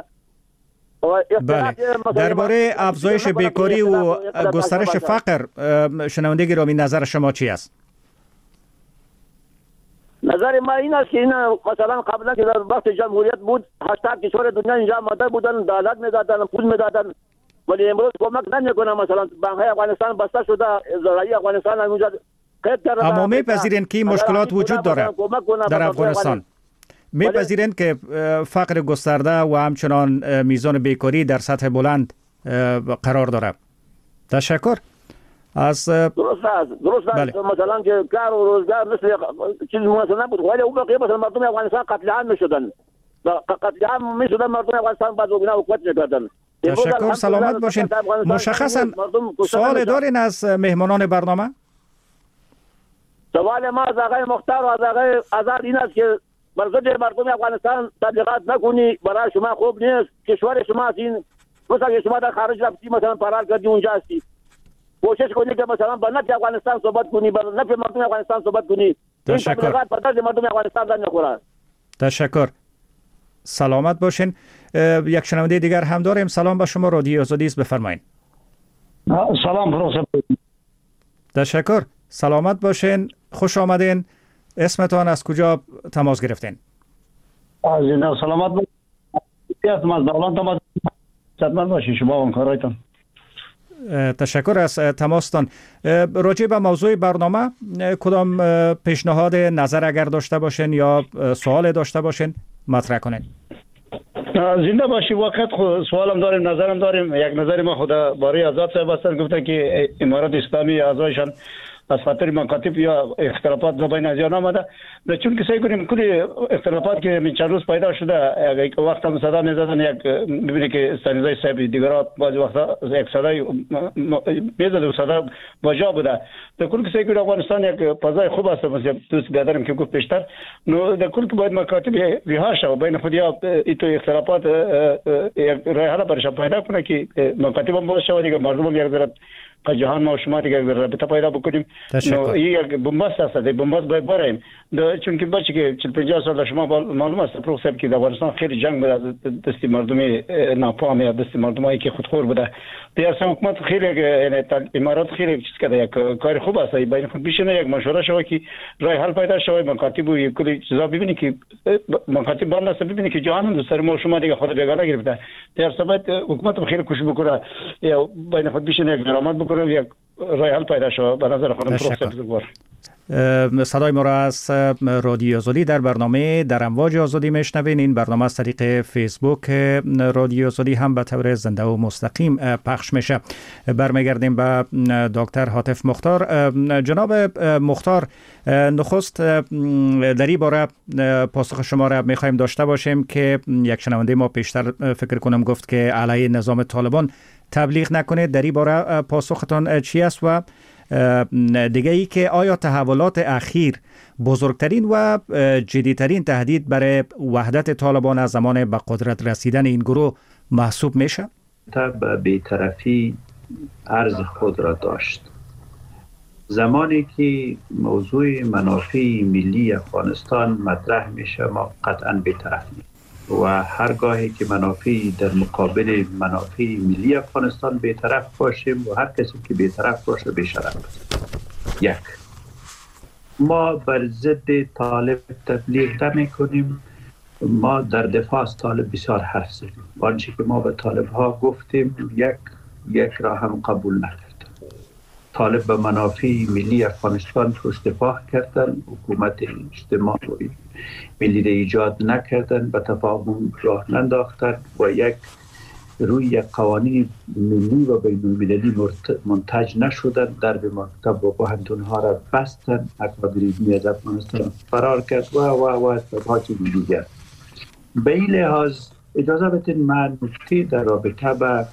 Speaker 4: بله. درباره افزایش بیکاری و گسترش فقر شنونده گرامی نظر شما چی است؟
Speaker 8: نظر ما این است که این مثلا قبلا که در وقت جمهوریت بود 80 کشور دنیا اینجا آماده بودن، دولت میدادن، پول میدادن، ولی امروز کمک نمیکنه. مثلا بانک‌های افغانستان بسته شده، زراعی افغانستان اونجا
Speaker 4: اما میپذیرین که مشکلات وجود داره در افغانستان؟ میپذیرین که فقر گسترده و همچنان میزان بیکاری در سطح بلند قرار داره؟ تشکر. از
Speaker 8: درست است مثلا که کار و روزگار مثل چیز مناسب نبود، ولی اون بقیه مثلا مردم افغانستان قتل عام میشدن، مردم افغانستان بعد و بنا حکومت میکردن.
Speaker 4: تشکر، سلامت باشین. مشخصا سوال دارین از مهمانان برنامه؟
Speaker 8: سوال ما از آقای مختار و از آقای آزاد این است که برضد مردم افغانستان تبلیغات نکنی، برای شما خوب نیست. کشور شما این مثلا شما در خارج رفتی مثلا فرار کردی اونجا هستی، کوشش کنی که مثلا به نفع افغانستان صحبت کنی، به نفع مردم افغانستان صحبت کنی. این تبلیغات به درد مردم افغانستان در نخوره.
Speaker 4: تشکر، سلامت باشین. یک شنونده دیگر هم داریم. سلام به شما، رادیو آزادی است، بفرمایید.
Speaker 9: سلام پروفسور.
Speaker 4: تشکر، سلامت باشین، خوش آمدین. اسمتان، از کجا تماس گرفتین؟
Speaker 9: از سلامت باشین. از دولان تماس خدمت باشین شما و همکارایتان.
Speaker 4: تشکر از تماستان. راجع به موضوع برنامه کدام پیشنهاد نظر اگر داشته باشین یا سوال داشته باشین مطرح کنین.
Speaker 9: زنده باشی. وقت سوالم داریم، نظرم داریم. یک نظر ما خدا باری آزاد صاحب هستن، گفتن که امارات اسلامی اعضایشان از خاطر مکاتب یا اختلافات بین ازیان آمده، چون که سعی کنیم کلی اختلافات که من چند روز پیدا شده یک وقت هم صدا میزدن، یک ببینید که استانیزای صاحب دیگرات بعضی وقتا یک صدای میزد و صدا باجا بوده. در کل که سعی کنیم افغانستان یک فضای خوب است، مثل دوست بیادرم که گفت پیشتر، نو در کل که باید مکاتب رها شود بین خود یا ایتو اختلافات یک راه حل برش پیدا کنه که مکاتب هم باز شود، دیگه مردم هم یک ذره جهان ما و شما دیگه رابطه پیدا بکنیم. این یک بنبست است، بنبست باید بریم، چون که بچه که 40-50 سال شما معلوم است پروفسور که در افغانستان خیلی جنگ بوده، دست مردم ناپام یا دست مردمایی که خودخور بوده. در حکومت خیلی امارات خیلی چیز کرده، یک کار خوب است بین خود بشینه یک مشوره شود که راه حل پیدا شود. مکاتب و کلی چیزا ببینی که مکاتب بند است، ببینی که جهان هم دوست ما شما دیگه خود بیگانه گرفته. در ثبت حکومت خیلی کوشش بکنه یا بین خود بشینه یک درآمد بکنه، یک راه حل پیدا شود. به نظر خودم پروفسور بزرگوار.
Speaker 4: صدای ما را از رادیو آزادی در برنامه در امواج آزادی میشنوین. این برنامه از طریق فیسبوک رادیو آزادی هم به طور زنده و مستقیم پخش میشه. برمیگردیم به دکتر هاتف مختار. جناب مختار، نخست در این باره پاسخ شما را میخوایم داشته باشیم که یک شنونده ما پیشتر فکر کنم گفت که علیه نظام طالبان تبلیغ نکنید. در این باره پاسختان چی است؟ و دیگه ای که آیا تحولات اخیر بزرگترین و جدیترین تهدید برای وحدت طالبان از زمان به قدرت رسیدن این گروه محسوب میشه؟
Speaker 7: به بی‌طرفی عرض خود را داشت. زمانی که موضوع منافع ملی افغانستان مطرح میشه ما قطعا بی‌طرف نیستیم و هرگاهی که منافعی در مقابل منافع ملی افغانستان بی‌طرف باشیم و هر کسی که بی‌طرف باشه بی‌شرف است. یک، ما بر ضد طالب تبلیغ نمی‌کنیم، ما در دفاع از طالب بسیار حرف زدیم. آنچه که ما به طالب ها گفتیم یک را هم قبول نکردن. طالب به منافع ملی افغانستان دفاع کردن، حکومت اجتماعی ملی را ایجاد نکردن، به تفاهم راه ننداختن و روی قوانین ملی و بین المللی منتج نشدن، در به مکتب و پوهنتون ها را بستن، اکادر علمی از افغانستان فرار کرد و صفحات دیگر. به این لحاظ اجازه بدین من نکته در رابطه به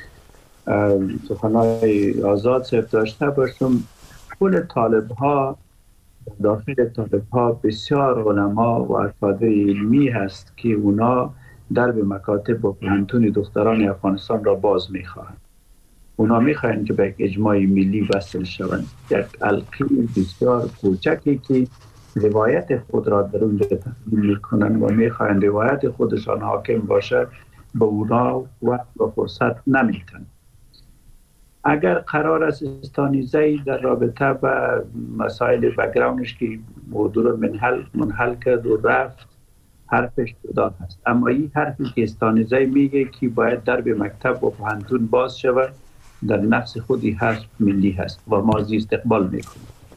Speaker 7: سخنهای آزاد صاحب داشته باشم. کل طالب ها، داخل طالب ها بسیار علما و اکادر علمی هست که اونا درب مکاتب و پوهنتون دختران افغانستان را باز میخواهند. اونا میخواهند که به یک اجماع ملی وصل شوند، یک حلقه بسیار کوچکی که روایت خود را در اونجا تقدیم میکنند و میخواهند روایت خودشان حاکم باشد، به اونا وقت و فرصت نمیتن. اگر قرار است استانیزه در رابطه با مسائل بگراونش که موضوع رو منحل کرد و رفت، حرفش جدا هست، اما این حرفی که استانیزه میگه که باید درب مکتب و پوهنتون باز شود، در نفس خودی حرف ملی هست و ما از استقبال میکنیم.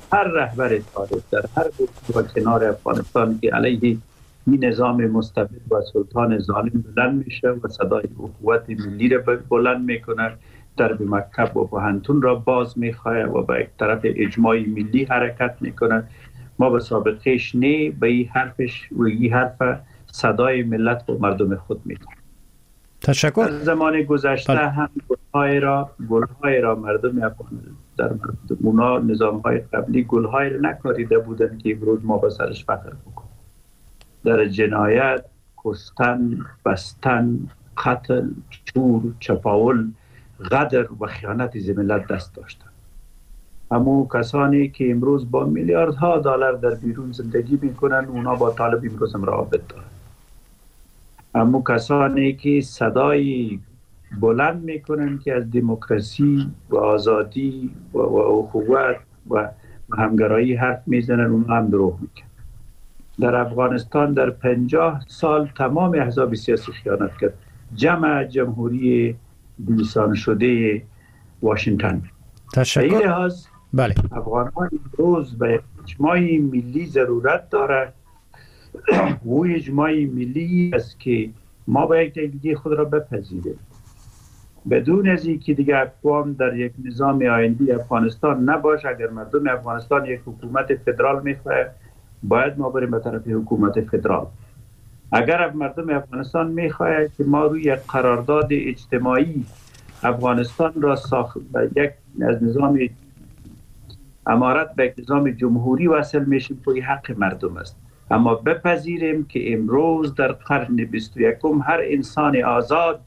Speaker 7: هر رهبر طالب در هر گوشه و کنار افغانستان که علیه این نظام مستبد و سلطان ظالم بلند میشه و صدای اخوت ملی را بلند میکنه، درب مکتب و پوهنتون را باز میخواه و به یک طرف اجماع ملی حرکت میکنه. ما به سابقهش نه، به این حرفش و این حرف صدای ملت و مردم خود میکنه.
Speaker 4: تشکر.
Speaker 7: از زمان گذشته هم گلهای را مردم افغان در اونا نظامهای قبلی گلهای را نکاریده بودن که امروز ما به سرش فخر بکنیم. در جنایت، کشتن، بستن، قتل، چور، چپاول، غدر و خیانت ملت دست داشتن. همون کسانی که امروز با میلیاردها دلار در بیرون زندگی میکنن، اونا با طالب امروز هم روابط دارن. همون کسانی که صدای بلند میکنن که از دموکراسی و آزادی و اخوت و همگرایی حرف میزنن، اونا هم دروغ میکنن. در افغانستان در 50 سال تمام احزاب سیاسی خیانت کرد. جمع جمهوری دیسان شده واشنگتن.
Speaker 4: تشکر.
Speaker 7: به این لحاظ
Speaker 4: بله.
Speaker 7: افغانان روز به اجماع ملی ضرورت داره. و اجماع ملی است که ما باید دیگه خود را بپذیریم، بدون از اینکه دیگه اقوام در یک نظام آیندی افغانستان نباشه. اگر مردم افغانستان یک حکومت فدرال میخواه، باید ما بریم به طرف حکومت فدرال. اگر مردم افغانستان میخواه که ما روی یک قرارداد اجتماعی افغانستان را یک از نظام امارت به یک نظام جمهوری وصل میشیم، که حق مردم است. اما بپذیریم که امروز در قرن 21 هر انسان آزاد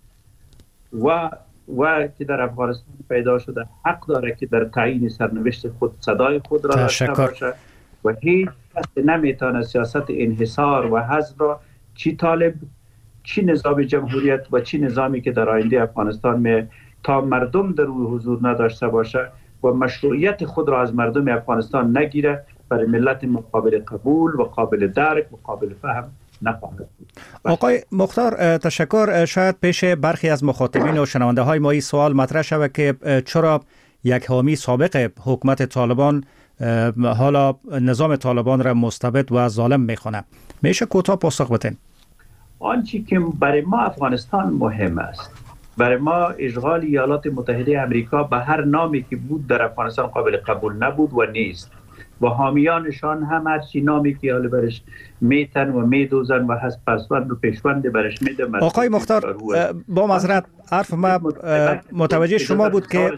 Speaker 7: و که در افغانستان پیدا شده حق داره که در تعیین سرنوشت خود صدای خود را داشته باشه و هیچ کس نمیتونه سیاست انحصار و حذف را، چی طالب، چی نظام جمهوریت و چی نظامی که در آینده افغانستان می تا مردم در او حضور نداشته باشه و مشروعیت خود را از مردم افغانستان نگیره، برای ملت مقابل قبول و قابل درک و قابل فهم نخواهد بود.
Speaker 4: آقای مختار تشکر. شاید پیش برخی از مخاطبین و شنونده های ما این سوال مطرح شود که چرا یک حامی سابق حکومت طالبان حالا نظام طالبان را مستبد و ظالم میخونه؟ میشه کوتاه پاسخ بدین؟
Speaker 7: آنچه که برای ما افغانستان مهم است، برای ما اشغال ایالات متحده امریکا به هر نامی که بود در افغانستان قابل قبول نبود و نیست، و حامیانشان هم هرچی نامی که حالا برش میتن و میدوزن و هست پسوند و پیشوند برش میده.
Speaker 4: آقای مختار با معذرت حرف ما متوجه شما بود که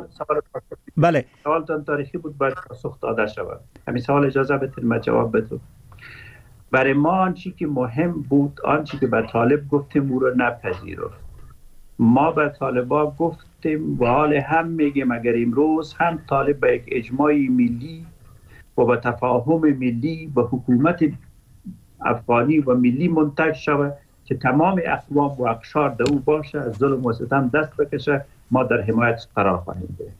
Speaker 4: بله
Speaker 7: سوالتان تاریخی بود، باید پاسخ داده شود. همین سوال اجازه بدید من جواب بدم. برای ما آنچه که مهم بود، آنچه که به طالب گفتیم او را نپذیرفت. ما به طالبا گفتیم و حال هم میگیم اگر امروز هم طالب به یک اجماع ملی و به تفاهم ملی به حکومت افغانی و ملی منتج شود که تمام اقوام و اقشار در او باشه، از ظلم و ستم دست بکشه، ما در حمایت قرار خواهیم گرفت.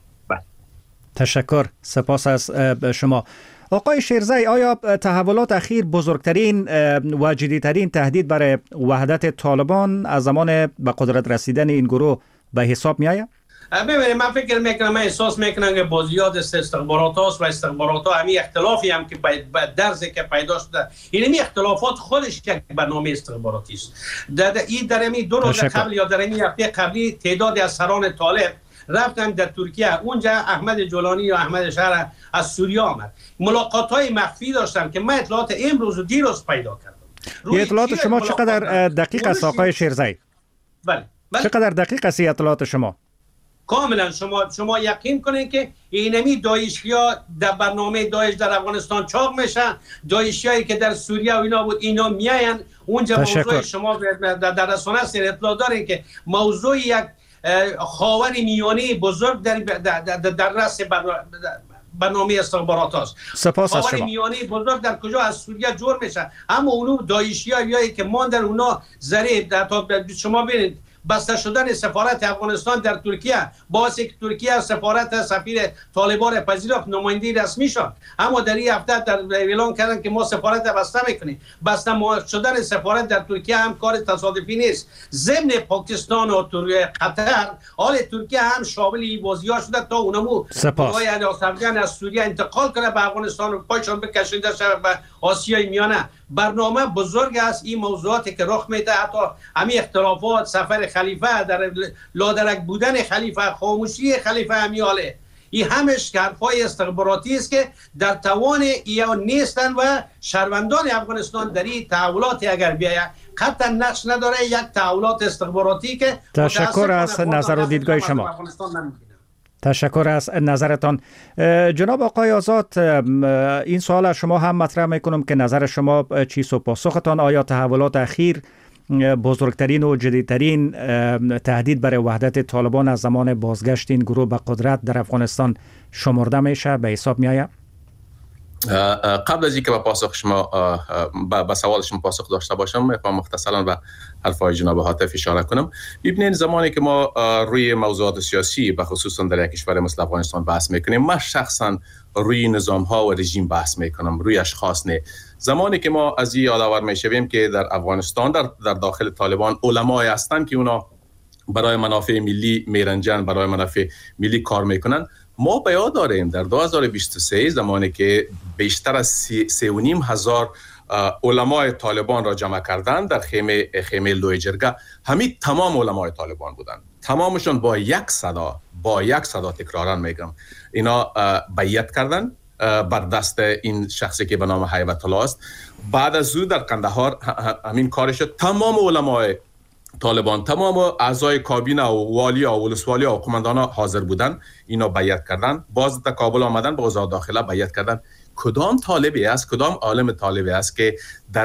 Speaker 4: تشکر. سپاس از شما. آقای شیرزی، آیا تحولات اخیر بزرگترین و جدیترین تهدید برای وحدت طالبان از زمان به قدرت رسیدن این گروه به حساب می آید؟
Speaker 5: ببینید، من فکر میکنم، من احساس میکنم که با زیاد استخبارات هاست و استخبارات ها همین اختلافی هم که درزی که پیدا شده، این اختلافات خودش یک برنامه استخباراتی است. در این 2 روز قبل یا در این هفته قبلی تعدادی از سران طالب رفتن در ترکیه. اونجا احمد جولانی یا احمد شهر از سوریه آمد. ملاقات های مخفی داشتن که من اطلاعات امروز و دیروز پیدا کردم.
Speaker 4: اطلاعات شما چقدر دقیق است آقای شیرزی؟
Speaker 5: بله.
Speaker 4: چقدر دقیق است اطلاعات شما؟
Speaker 5: کاملا شما یقین کنین که اینمی داعشیا در برنامه داعش در افغانستان چاق میشن. داعشیایی که در سوریه و اینا بود، اینا میاین اونجا. موضوع شما در رسانه سر اطلاع دارین که موضوع یک خاور میانی بزرگ در رأس برنامه استخبارات است.
Speaker 4: سپاس از شما.
Speaker 5: خاور میانی بزرگ در کجا؟ از سوریه جور میشه. اما اونو داعشیایی که ماندن، اونا ضریب. شما ببینید بسته شدن سفارت افغانستان در ترکیه باعث که ترکیه سفارت سفیر طالبان پذیرفت، نماینده رسمی شد. اما در این هفته در اعلان کردن که ما سفارت بسته میکنیم. بسته شدن سفارت در ترکیه هم کار تصادفی نیست. ضمن پاکستان و قطر، حال ترکیه هم شامل این بازی‌ها شده تا اونمو گروه افغان از سوریه انتقال کنه به افغانستان و پایشان بکشیده شده به آسیای میانه. برنامه بزرگ است. این موضوعاتی که رخ میده، حتی همین اختلافات، سفر خلیفه، در لادرک بودن خلیفه، خاموشی خلیفه همیاله، این همش حرفای استخباراتی است که در توان یا نیستن و شهروندان افغانستان در این تحولات اگر بیاید قطعا نقش نداره. یک تحولات استخباراتی که
Speaker 4: تشکر از نظر و دیدگاه شما. تشکر از نظرتان. جناب آقای آزاد، این سوال از شما هم مطرح میکنم که نظر شما چیست و پاسختان. آیا تحولات اخیر بزرگترین و جدیدترین تهدید برای وحدت طالبان از زمان بازگشت این گروه به قدرت در افغانستان شمرده میشه، به حساب میآید؟
Speaker 6: قبل از اینکه به پاسخ شما به سوال شما پاسخ داشته باشم، میخوام مختصرا به حرفای جناب هاتف اشاره کنم. ببینید، زمانی که ما روی موضوعات سیاسی به خصوص در یک کشور مثل افغانستان بحث میکنیم، من شخصا روی نظام ها و رژیم بحث میکنم، روی اشخاص نه. زمانی که ما از این یادآور میشویم که در افغانستان در داخل طالبان علمای هستند که اونا برای منافع ملی میرنجن، برای منافع ملی کار میکنن. ما به یاد داریم در 2023 زمانی که بیشتر از 3,500 علمای طالبان را جمع کردن در خیمه لوی جرگه، همین تمام علمای طالبان بودن، تمامشون با یک صدا تکرارا میگم اینا بیعت کردن بر دست این شخصی که به نام هیبت الله است. بعد از او در قندهار همین کارش شد. تمام علمای طالبان، تمام اعضای کابینه و والی و ولسوالی و قماندان حاضر بودن، اینا بیعت کردن. باز در کابل آمدن، به وزارت داخله بیعت کردن. کدام طالبی است، کدام عالم طالبی است که در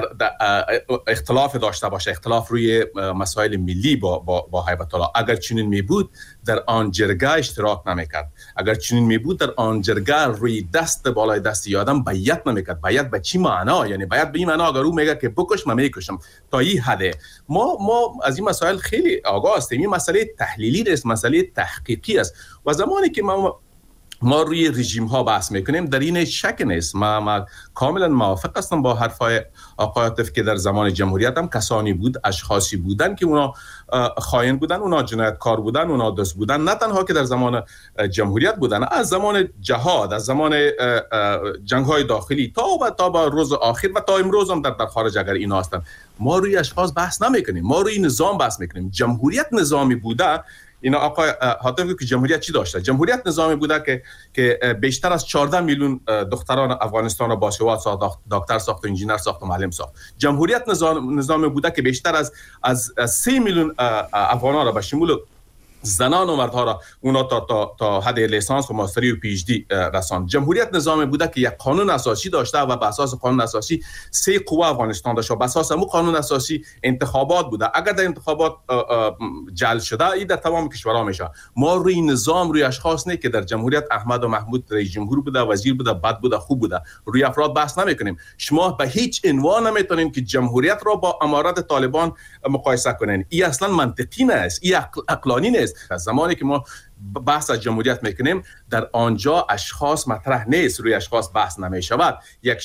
Speaker 6: اختلاف داشته باشه، اختلاف روی مسائل ملی با هیبت الله؟ اگر چنین می بود در آن جرگه اشتراک نمیکرد. اگر چنین می بود در آن جرگه روی دست بالای دست یادم بیعت نمیکرد. بیعت به چی معنا؟ یعنی بیعت به این معنا اگر او میگه که بکش، من میکشم. تا این حده ما از این مسائل خیلی آگاه هستیم. این مسئله تحلیلی نیست، مسئله تحقیقی است. و زمانی که ما روی رژیم ها بحث میکنیم، در این شک نیست. ما کاملا موافق هستم با حرفای آقای عاطف که در زمان جمهوریت هم کسانی بود، اشخاصی بودن که اونا خائن بودن، اونا جنایتکار بودن، اونا دزد بودن. نه تنها که در زمان جمهوریت بودن، از زمان جهاد، از زمان جنگ های داخلی تا به روز آخر و تا امروز هم در خارج اگر اینا هستن. ما روی اشخاص بحث نمیکنیم، ما روی نظام بحث میکنیم. جمهوریت نظامی بوده. اینا آقای حاتم که جمهوریت چی داشته؟ جمهوریت نظامی بوده که بیشتر از 14 میلیون دختران افغانستان را باسواد ساخت، دکتر ساخت، انجینر ساخت و معلم ساخت. جمهوریت نظامی بوده که بیشتر از 3 میلیون افغانان را به شمول زنان و مردها را اونا تا حد لیسانس و ماستری و پی اچ دی رساند. جمهوریت نظامی بوده که یک قانون اساسی داشته و به اساس قانون اساسی 3 قوه افغانستان داشت و به اساس همون قانون اساسی انتخابات بوده. اگر در انتخابات جعل شده، این در تمام کشورها میشه. ما روی نظام، روی اشخاص نه که در جمهوریت احمد و محمود رئیس جمهور بوده، وزیر بوده، بد بوده، خوب بوده، روی افراد بحث نمیکنیم. شما به هیچ عنوان نمیتونین که جمهوریت را با امارات طالبان مقایسه کنین. این اصلا منطقی نیست، این عقلانی نیست. از زمانی که ما بحث از جمهوریت میکنیم، در آنجا اشخاص مطرح نیست، روی اشخاص بحث نمیشود.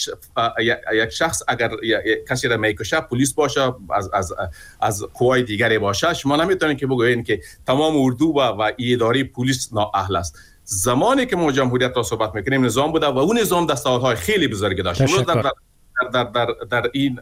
Speaker 6: یک شخص اگر کسی را میکشه، پلیس باشه، از قوای دیگری باشه، شما نمیتونید که بگوین که تمام اردو و اداره پلیس نااهل است. زمانی که ما جمهوریت را صحبت میکنیم، نظام بوده و اون نظام دستاوردهای خیلی بزرگی داشت. در این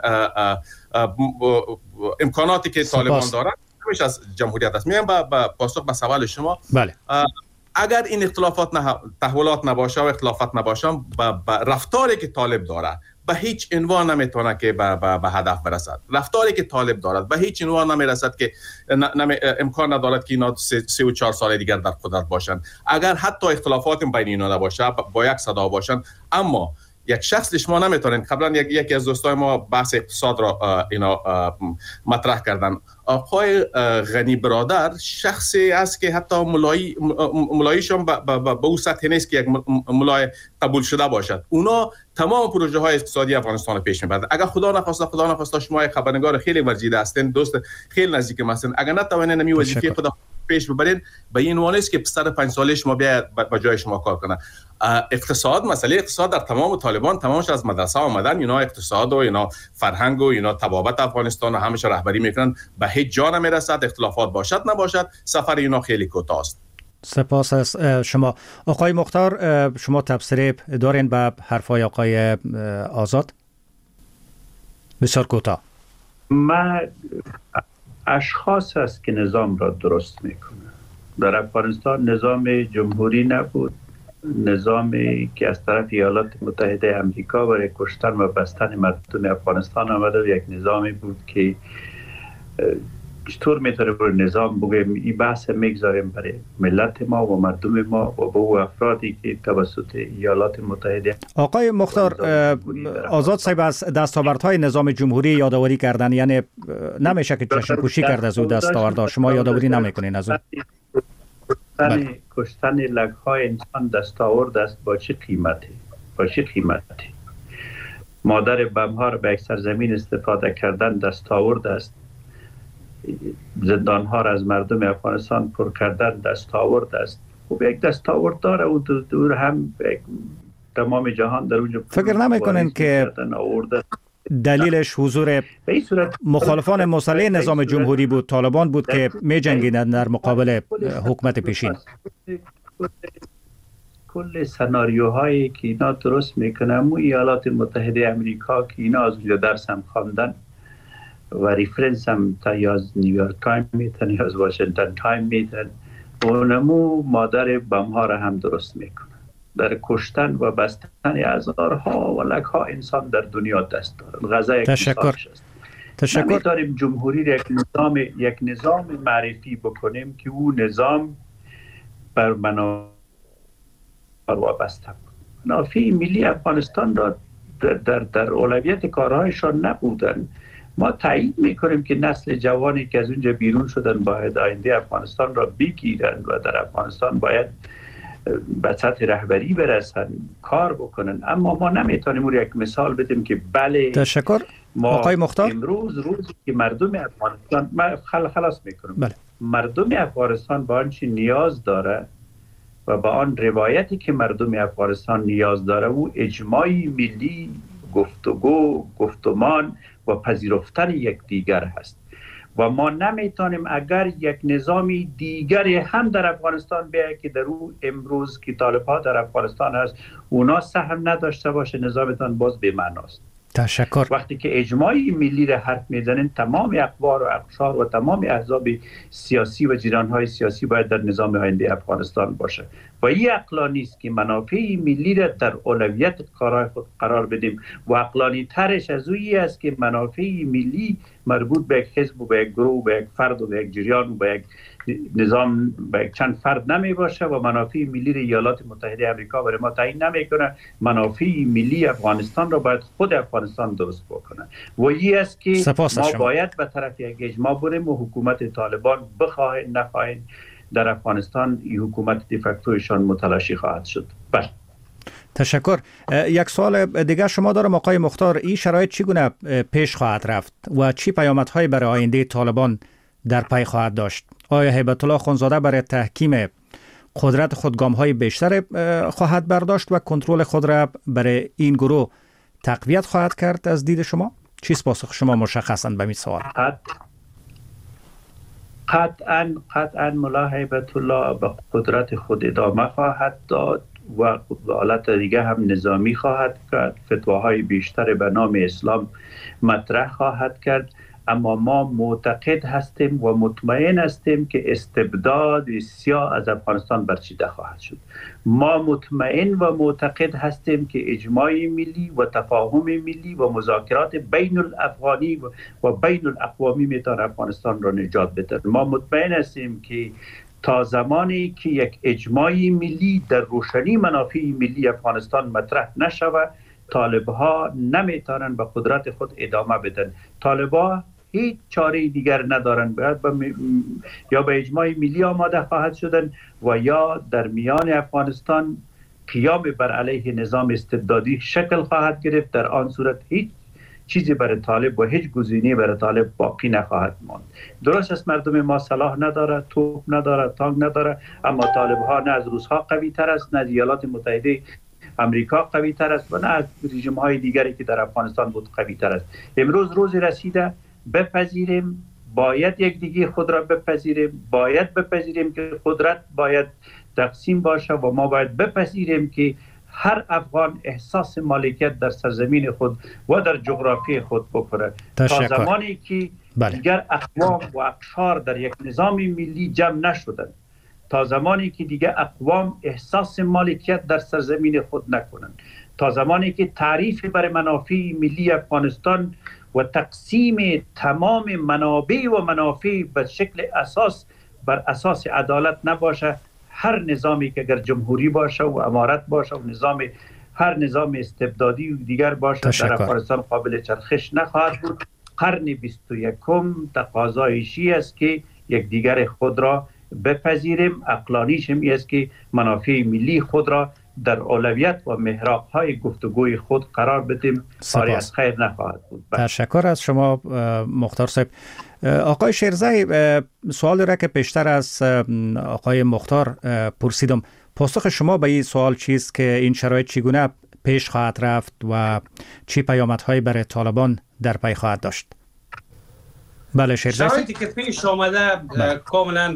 Speaker 6: امکاناتی که طالبان دارند همیشه از جمهوریت است. میگم با پاسخ به سوال شما،
Speaker 4: بله،
Speaker 6: اگر این اختلافات تحولات نباشه و اختلافات نباشه، با رفتاری که طالب داره به هیچ عنوان نمیتونه که به هدف برسد. رفتاری که طالب دارد به هیچ عنوان نمیرسد که امکان ندارد که اینا 3 و 4 سال دیگر در قدرت باشن. اگر حتی اختلافات بین اینا نباشه، با یک صدا باشن، اما یک شخص شما نمیتونین. قبلا یکی از دوستای ما بحث اقتصاد را اینا مطرح کردن. آقای غنی برادر شخصی است که حتی ملاییش هم به او سطح نیست که یک ملای قبول شده باشد. اونا تمام پروژه های اقتصادی افغانستان رو پیش میبرند. اگر خدا نخواسته شما یک خبرنگار خیلی ورزیده هستین، دوست خیلی نزدیک ما هستین، اگر نتوانین نمی وظیفه خدا پیش ببرین، به این عنوان است که پسر 5 ساله شما بیاید به جای شما کار کنه. مسئله اقتصاد در تمام طالبان تمامش از مدرسه آمدن. اینا اقتصاد و اینا فرهنگ و اینا طبابت افغانستان همیشه رهبری میکنن، به هیچ جا نمیرسد. اختلافات باشد نباشد، سفر اینا خیلی کوتاه است.
Speaker 4: سپاس از شما. آقای مختار، شما تبصره دارین به حرفای آقای آزاد؟ بسیار کوتاه.
Speaker 7: من اشخاص است که نظام را درست میکنه. در افغانستان نظام جمهوری نبود، نظامی که از طرف ایالات متحده امریکا برای کشتن و بستن مردم افغانستان آمده و یک نظامی بود که چطور میتونه برای نظام بگیم این بحث میگذاریم برای ملت ما و مردم ما و با افرادی که توسط ایالات متحده.
Speaker 4: آقای مختار، آزاد صاحب از دستاوردهای نظام جمهوری یادآوری کردن، یعنی نمیشه که چشم پوشی کرد از او دستاوردها. شما یادآوری نمیکنین از او؟
Speaker 7: کشتن لگ‌های انسان دستاورد است. با چه قیمتی؟ مادر بم‌ها را به یک سرزمین استفاده کردن دستاورد است. زندان‌ها را از مردم افغانستان پر کردن دستاورد است. خب یک دستاورد داره و دور هم تمام جهان در اونجا.
Speaker 4: فکر نمی‌کنین که دلیلش حضور مخالفان مسلح نظام جمهوری بود، طالبان بود که می جنگیدند در مقابل حکومت پیشین؟
Speaker 7: کل سناریوهایی که اینا درست میکنن، مو ایالات متحده امریکا که اینا از اونجا درس هم خواندن و ریفرنس هم تا از نیویورک تایم میتن یا از واشنگتن تایم میتن، اونمو مادر بمها را هم درست میکنن. در کشتن و بستن هزارها و لکها انسان در دنیا دست دارن. غزه
Speaker 4: تشکر.
Speaker 7: نمی‌داریم جمهوری یک نظام معرفی بکنیم که او نظام بر منافع وابسته بود. منافع ملی افغانستان را در اولویت کارهایشان نبودن. ما تایید میکنیم که نسل جوانی که از اونجا بیرون شدن باید آینده افغانستان را بگیرن و در افغانستان باید به سطح رهبری برسن، کار بکنن، اما ما نمیتونیم اون یک مثال بدیم که بله.
Speaker 4: تشکر. آقای مختار،
Speaker 7: امروز روزی که مردم افغانستان، من خلاص میکنم،
Speaker 4: بله.
Speaker 7: مردم افغانستان با آنچه نیاز داره و با آن روایتی که مردم افغانستان نیاز داره و اجماعی ملی، گفتمان و پذیرفتن یکدیگر هست و ما نمیتونیم اگر یک نظامی دیگری هم در افغانستان بیاید که در او امروز که طالب‌ها در افغانستان هست اونا سهم نداشته باشه، نظامتان باز به معناست.
Speaker 4: تشکر.
Speaker 7: وقتی که اجماعی ملی را حرف میزنین، تمام اقوار و اقشار و تمام احزاب سیاسی و جریان‌های سیاسی باید در نظام آینده افغانستان باشه و این عقلانی است که منافع ملی را در اولویت کارهای خود قرار بدیم و عقلانی ترش از اویی است که منافع ملی مربوط به یک حزب و به یک گروه و به یک فرد و به یک جریان و به یک نظام به یک چند فرد نمی باشه و منافع ملی ایالات متحده آمریکا برای ما تعیین نمیکنه. منافع ملی افغانستان را باید خود افغانستان درست بکنه و این است که ما باید به طرف یک اجماع بریم و حکومت طالبان بخواهد نخواهد در افغانستان این حکومت دیفکتویشان متلاشی خواهد شد. بله.
Speaker 4: تشکر. یک سوال دیگه شما دارم آقای مختار، این شرایط چگونه پیش خواهد رفت و چی پیامدهای برای آینده طالبان در پی خواهد داشت؟ آیا هیبت الله خانزاده برای تحکیم قدرت خود گام‌های بیشتر خواهد برداشت و کنترل خود را برای این گروه تقویت خواهد کرد از دید شما؟ چیست پاسخ شما مشخصاً به این سوال؟
Speaker 7: قطعاً ملا هیبت الله به قدرت خود ادامه خواهد داد و حالت دیگه هم نظامی خواهد کرد، فتواهای بیشتر به نام اسلام مطرح خواهد کرد، اما ما معتقد هستیم و مطمئن هستیم که استبداد سیاه از افغانستان برچیده خواهد شد. ما مطمئن و معتقد هستیم که اجماع ملی و تفاهم ملی و مذاکرات بین الافغانی و بین الاقوامی میتونه افغانستان را نجات بده. ما مطمئن هستیم که تا زمانی که یک اجماع ملی در روشنی منافع ملی افغانستان مطرح نشود، طالبها نمیتونن به قدرت خود ادامه بدن. طالبها هیچ چاره دیگر ندارن، باید یا به اجماع ملی آماده خواهد شدن و یا در میان افغانستان قیام بر علیه نظام استبدادی شکل خواهد گرفت. در آن صورت هیچ چیزی برای طالب و هیچ گزینه‌ای برای طالب باقی نخواهد ماند. درست است مردم ما سلاح نداره، توپ نداره، تانک نداره، اما طالب ها نه از روس‌ها قوی تر است، نه از ایالات متحده امریکا قوی تر است و نه از رژیم های دیگری که در افغانستان بود قوی تر است. امروز روز رسیده، بپذیریم، باید یکدیگه خود را بپذیریم، باید بپذیریم که قدرت باید تقسیم باشه و ما باید بپذیریم که هر افغان احساس مالکیت در سرزمین خود و در جغرافی خود بکنه. تا زمانی که دیگر اقوام و اقشار در یک نظام ملی جمع نشدند، تا زمانی که دیگر اقوام احساس مالکیت در سرزمین خود نکنند، تا زمانی که تعریف بر منافع ملی افغانستان و تقسیم تمام منابع و منافع به شکل بر اساس عدالت نباشه، هر نظامی که اگر جمهوری باشه و امارت باشه و هر نظام استبدادی و دیگر باشه در افغانستان قابل چرخش نخواهد بود. قرن 21 تقاضایشی است که یک دیگر خود را بپذیریم. عقلانیش هم است که منافع ملی خود را در اولویت و محراق‌های گفتگوی خود قرار بدیم. کاری از خیر نخواهد بود.
Speaker 4: تشکر از شما مختار صاحب. آقای شیرزی، سوال را که پیشتر از آقای مختار پرسیدم، پاسخ شما به این سوال چیست که این شرایط چگونه پیش خواهد رفت و چی پیامدهایی برای طالبان در پی خواهد داشت؟ بله شیرزی.
Speaker 5: شرایطی که پیش آمده کاملا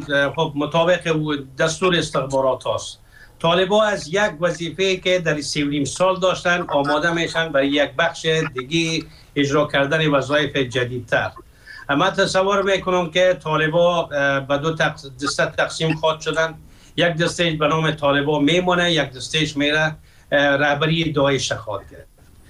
Speaker 5: مطابق دستور استخبارات هست. طالبان از یک وظیفه که در 3.5 سال داشتن آماده میشن برای یک بخش دیگه اجرا کردن وظایف جدیدتر. اما تصور میکنم که طالبان به دو دسته تقسیم خواهد شدن. یک دستهش به نام طالبان میمونه، یک دستهش میره رهبری داعش خواهد گرفت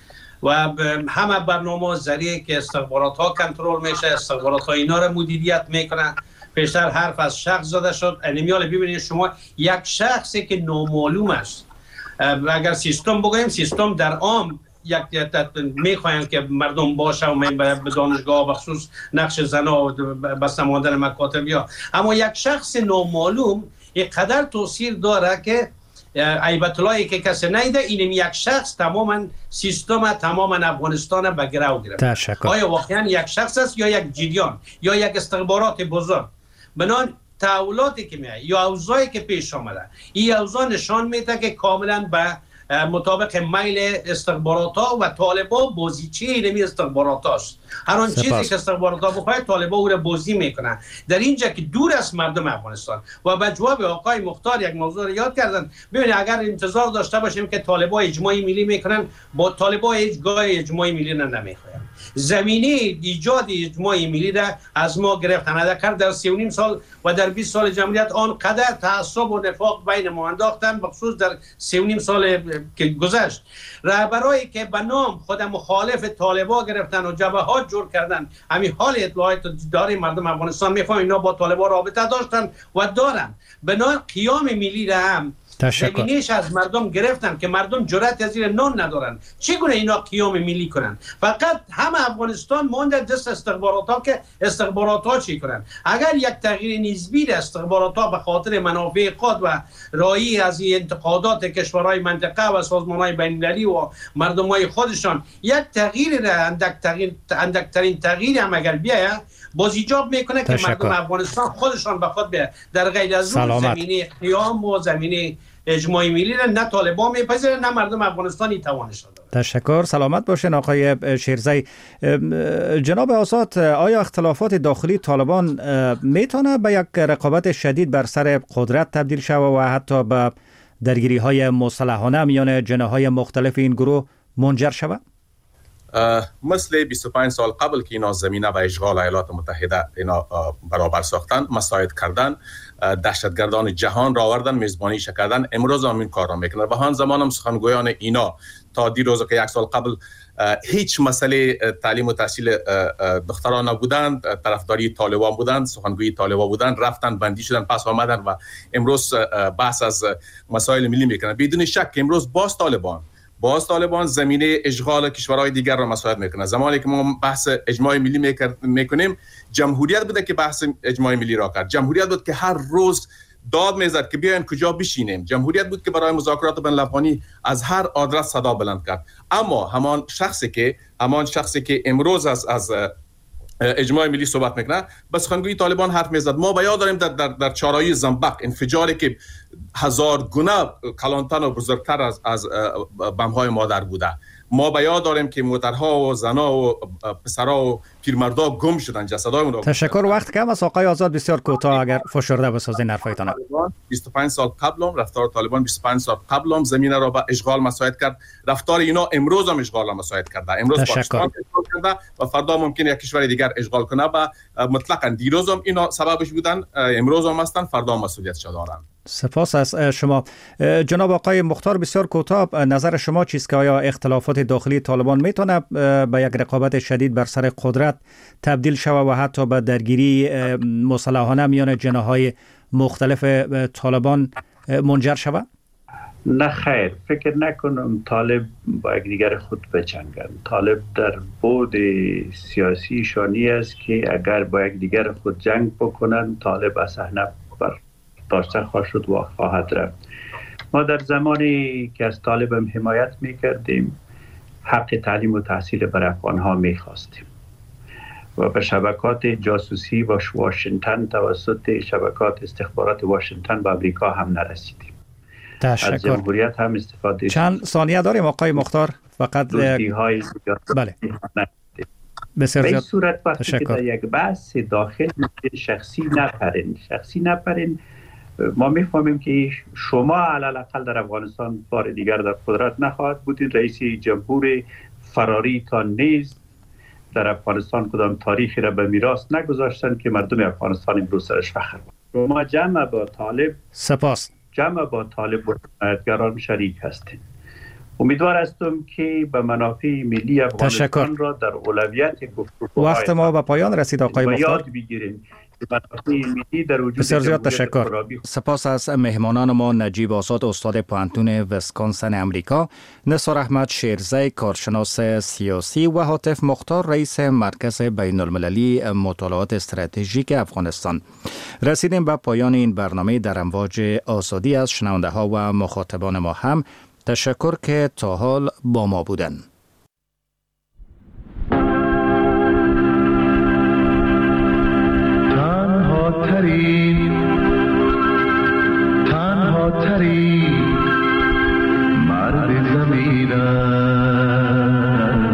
Speaker 5: و همه برنامه ذریعه که استخبارات ها کنترل میشه، استخبارات ها اینا را مدیریت میکنن. پیشتر حرف از شخص زده شد. انمیال ببینید شما یک شخصی که نامعلوم است، اگر سیستم بگوییم سیستم در عام یک میخواین که مردم باشه و به دانشگاه بخصوص نقش زنا و بسته ماندن مکاتب یا، اما یک شخص نامعلوم اینقدر تاثیر داره که ایبت اللهی که کسی نیده، این یک شخص تماما سیستم تماما افغانستان به گرو گرفت. آیا واقعا یک شخص است یا یک جریان یا یک استخبارات بزرگ؟ بنان تحولاتی که میاد یا اوضاعی که پیش آمده، این اوضاع نشان میده که کاملا به مطابق میل استخبارات ها و طالبان بازیچه اینمی استخبارات هاست. هر آن چیزی که استخبارات ها بخواهد طالبان او را بازی میکنن در اینجا که دور است مردم افغانستان. و به جواب آقای مختار یک موضوع را یاد کردن. ببینید اگر انتظار داشته باشیم که طالبان اجماع ملی میکنن، با طالبان هیچگاه اجماع ملی نمیخواهند. زمینه ایجاد اجماع ملی را از ما گرفتن. اگر در 3.5 سال و در 20 سال جمهوریت آنقدر تعصب و نفاق بین ما انداختن، بخصوص در 3.5 سال که گذشت. رهبرایی که به نام خود مخالف طالبان گرفتن و جبهات جور کردن، همین حال اطلاعات داری مردم افغانستان میفهمن اینا با طالبان رابطه داشتن و دارن. بنا قیام ملی را هم زمینیش از مردم گرفتن که مردم جرأت از زیر نان ندارن. چگونه اینا قیام ملی کنن؟ فقط همه افغانستان مونده دست استخبارات ها که استخبارات ها چی کنن. اگر یک تغییر نسبی در استخبارات ها به خاطر منافع خود و راهی از انتقادات کشورهای منطقه و سازمانهای بین‌المللی و مردمای خودشان یک تغییر را اندکترین تغییر هم اگر بیاید، باز ایجاب میکنه که مردم افغانستان خودشان به خود بیاید. در غیر از اون زمینه قیام و زمینه اجماع ملی را نه طالبان میپذیرن نه مردم افغانستانی توانش دارند.
Speaker 4: تشکر. سلامت باشین آقای شیرزی. جناب آزاد، آیا اختلافات داخلی طالبان میتونه به یک رقابت شدید بر سر قدرت تبدیل شود و حتی به درگیری های مسلحانه میان جناح‌های مختلف این گروه منجر شود؟
Speaker 6: مثل 25 سال قبل که اینا زمینه و اشغال ایالات متحده اینا برابر ساختن، مساعد کردن، دهشتگردان جهان را آوردن، میزبانی کردن، امروز هم این کار را میکنن. و آن زمان هم سخنگویان اینا تا دیروز که 1 سال قبل هیچ مسئله تعلیم و تحصیل دختران نبودند، طرفداری طالبان بودند، سخنگوی طالبان بودند، رفتن بندی شدن، پس آمدن و امروز بحث از مسائل ملی میکنن. بدون شک امروز باز طالبان باز طالبان زمینه اشغال کشورهای دیگر را مساعد میکنه. زمانی که ما بحث اجماع ملی میکنیم، جمهوریت بوده که بحث اجماع ملی را کرد. جمهوریت بود که هر روز داد میزد که بیاین کجا بشینیم. جمهوریت بود که برای مذاکرات بین الافغانی از هر آدرس صدا بلند کرد. اما همان شخصی که امروز از اجماع ملی صحبت میکنه، به سخنگوی طالبان حرف میزد. ما بیاد داریم در چهارراه زنبق انفجاری که 1000 گونه کلانتر و بزرگتر از بمب‌های مادر بوده. ما بیاد داریم که موترها و زنا و پسرها و پیرمردا گم شدن، جسدهای اونها.
Speaker 4: تشکر. وقت کم است آقای آزاد، بسیار کوتاه اگر فشرده بسازین حرفایتان.
Speaker 6: 25 سال قبلم رفتار طالبان 25 سال قبلم زمینه را به اشغال مساعد کرد. رفتار اینا امروز هم اشغال مساعد کرده. امروز پاکستان اشغال کرده و فردا ممکنه یک کشور دیگر اشغال کنه. و مطلقاً دیروز هم اینا سببش بودن، امروز هم هستن، فردا مسئولیتش دارن.
Speaker 4: سپاس از شما جناب آقای مختار. بسیار کوتاه نظر شما چیست که آیا اختلافات داخلی طالبان میتونه به یک رقابت شدید بر سر قدرت تبدیل شود و حتی به درگیری مسلحانه میان جناح‌های مختلف طالبان منجر شود؟
Speaker 7: نه خیر، فکر نکنم طالب با یک دیگر خود بجنگن. طالب در بعد سیاسی شانی است که اگر با یک دیگر خود جنگ بکنن، طالب از صحنه داشته خواهد شد و خواهد رفت. ما در زمانی که از طالب هم حمایت میکردیم، حق تعلیم و تحصیل بر افغانها میخواستیم و به شبکات جاسوسی و واشنگتن توسط شبکات استخبارات واشنگتن به امریکا هم نرسیدیم.
Speaker 4: تشکر.
Speaker 7: از جمهوریت هم استفاده
Speaker 4: چند ثانیه داریم آقای مختار؟ فقط بله. بسیار زیاد.
Speaker 7: به این صورت وقتی که در یک بحث داخل شخصی نپرین ما میفهمیم که شما علالاقل در افغانستان بار دیگر در قدرت نخواهد بودین. رئیس جمهور فراری تا نیز در افغانستان کدام تاریخی را به میراث نگذاشتن که مردم افغانستان امروز سرش فخر کنند. شما جمع با طالب و حمایتگران شریک هستید. امیدوار هستم که به منافع ملی افغانستان را در اولویت گفتگوهای
Speaker 4: وقت ما به پایان رسید آقای مختار.
Speaker 7: یاد بگیریم.
Speaker 4: بسیار زیاد تشکر. سپاس از مهمانان ما: نجیب آزاد استاد پوهنتون ویسکانسن امریکا، نثار احمد شیرزی کارشناس سیاسی و هاتف مختار رئیس مرکز بین المللی مطالعات استراتژیک افغانستان. رسیدیم به پایان این برنامه در امواج آزادی. از شنونده ها و مخاطبان ما هم تشکر که تا حال با ما بودند.
Speaker 10: تنها ترین مرد زمینم،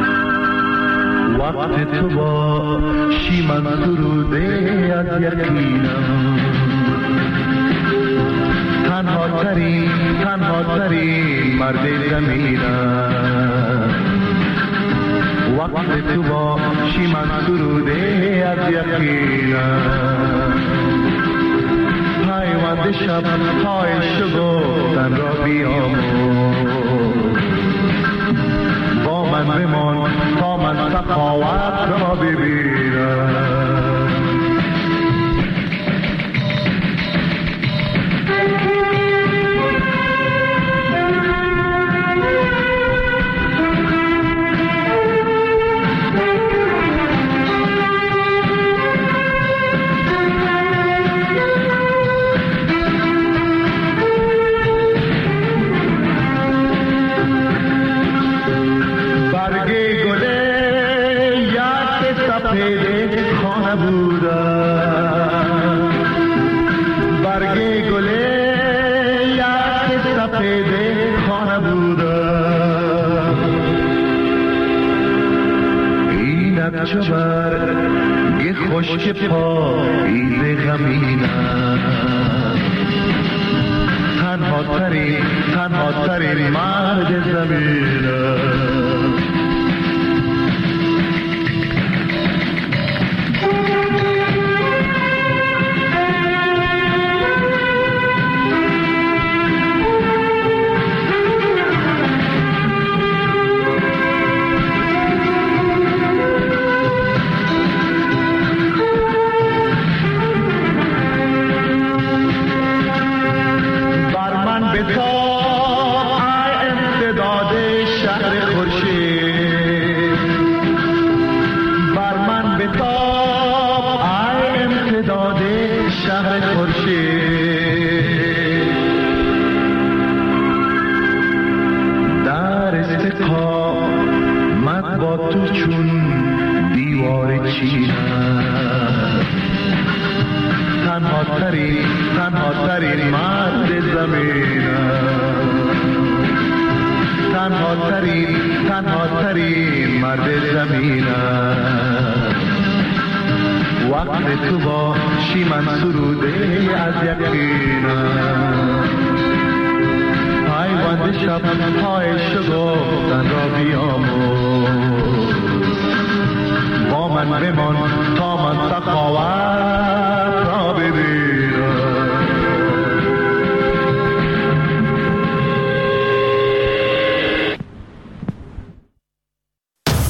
Speaker 10: وقت تو باشی من سروده از یقینم. تنها ترین مرد زمینم، وقت تو باشی من سروده از یقینم. پیوند شب های شگفتن را بیاموز، با من بمان تا من سخاوت را ببینم. برگ خشک پاییز غمینم، تنها ترین مرد زمینم. داده با تو چون دیوار چینم، تنها ترین مرد زمینم، تنها ترین مرد زمینم. وقت تو باشی من سروده از یقینم، پیوند شب های شگفتن را بیاموز، با من بمان تا من سخاوت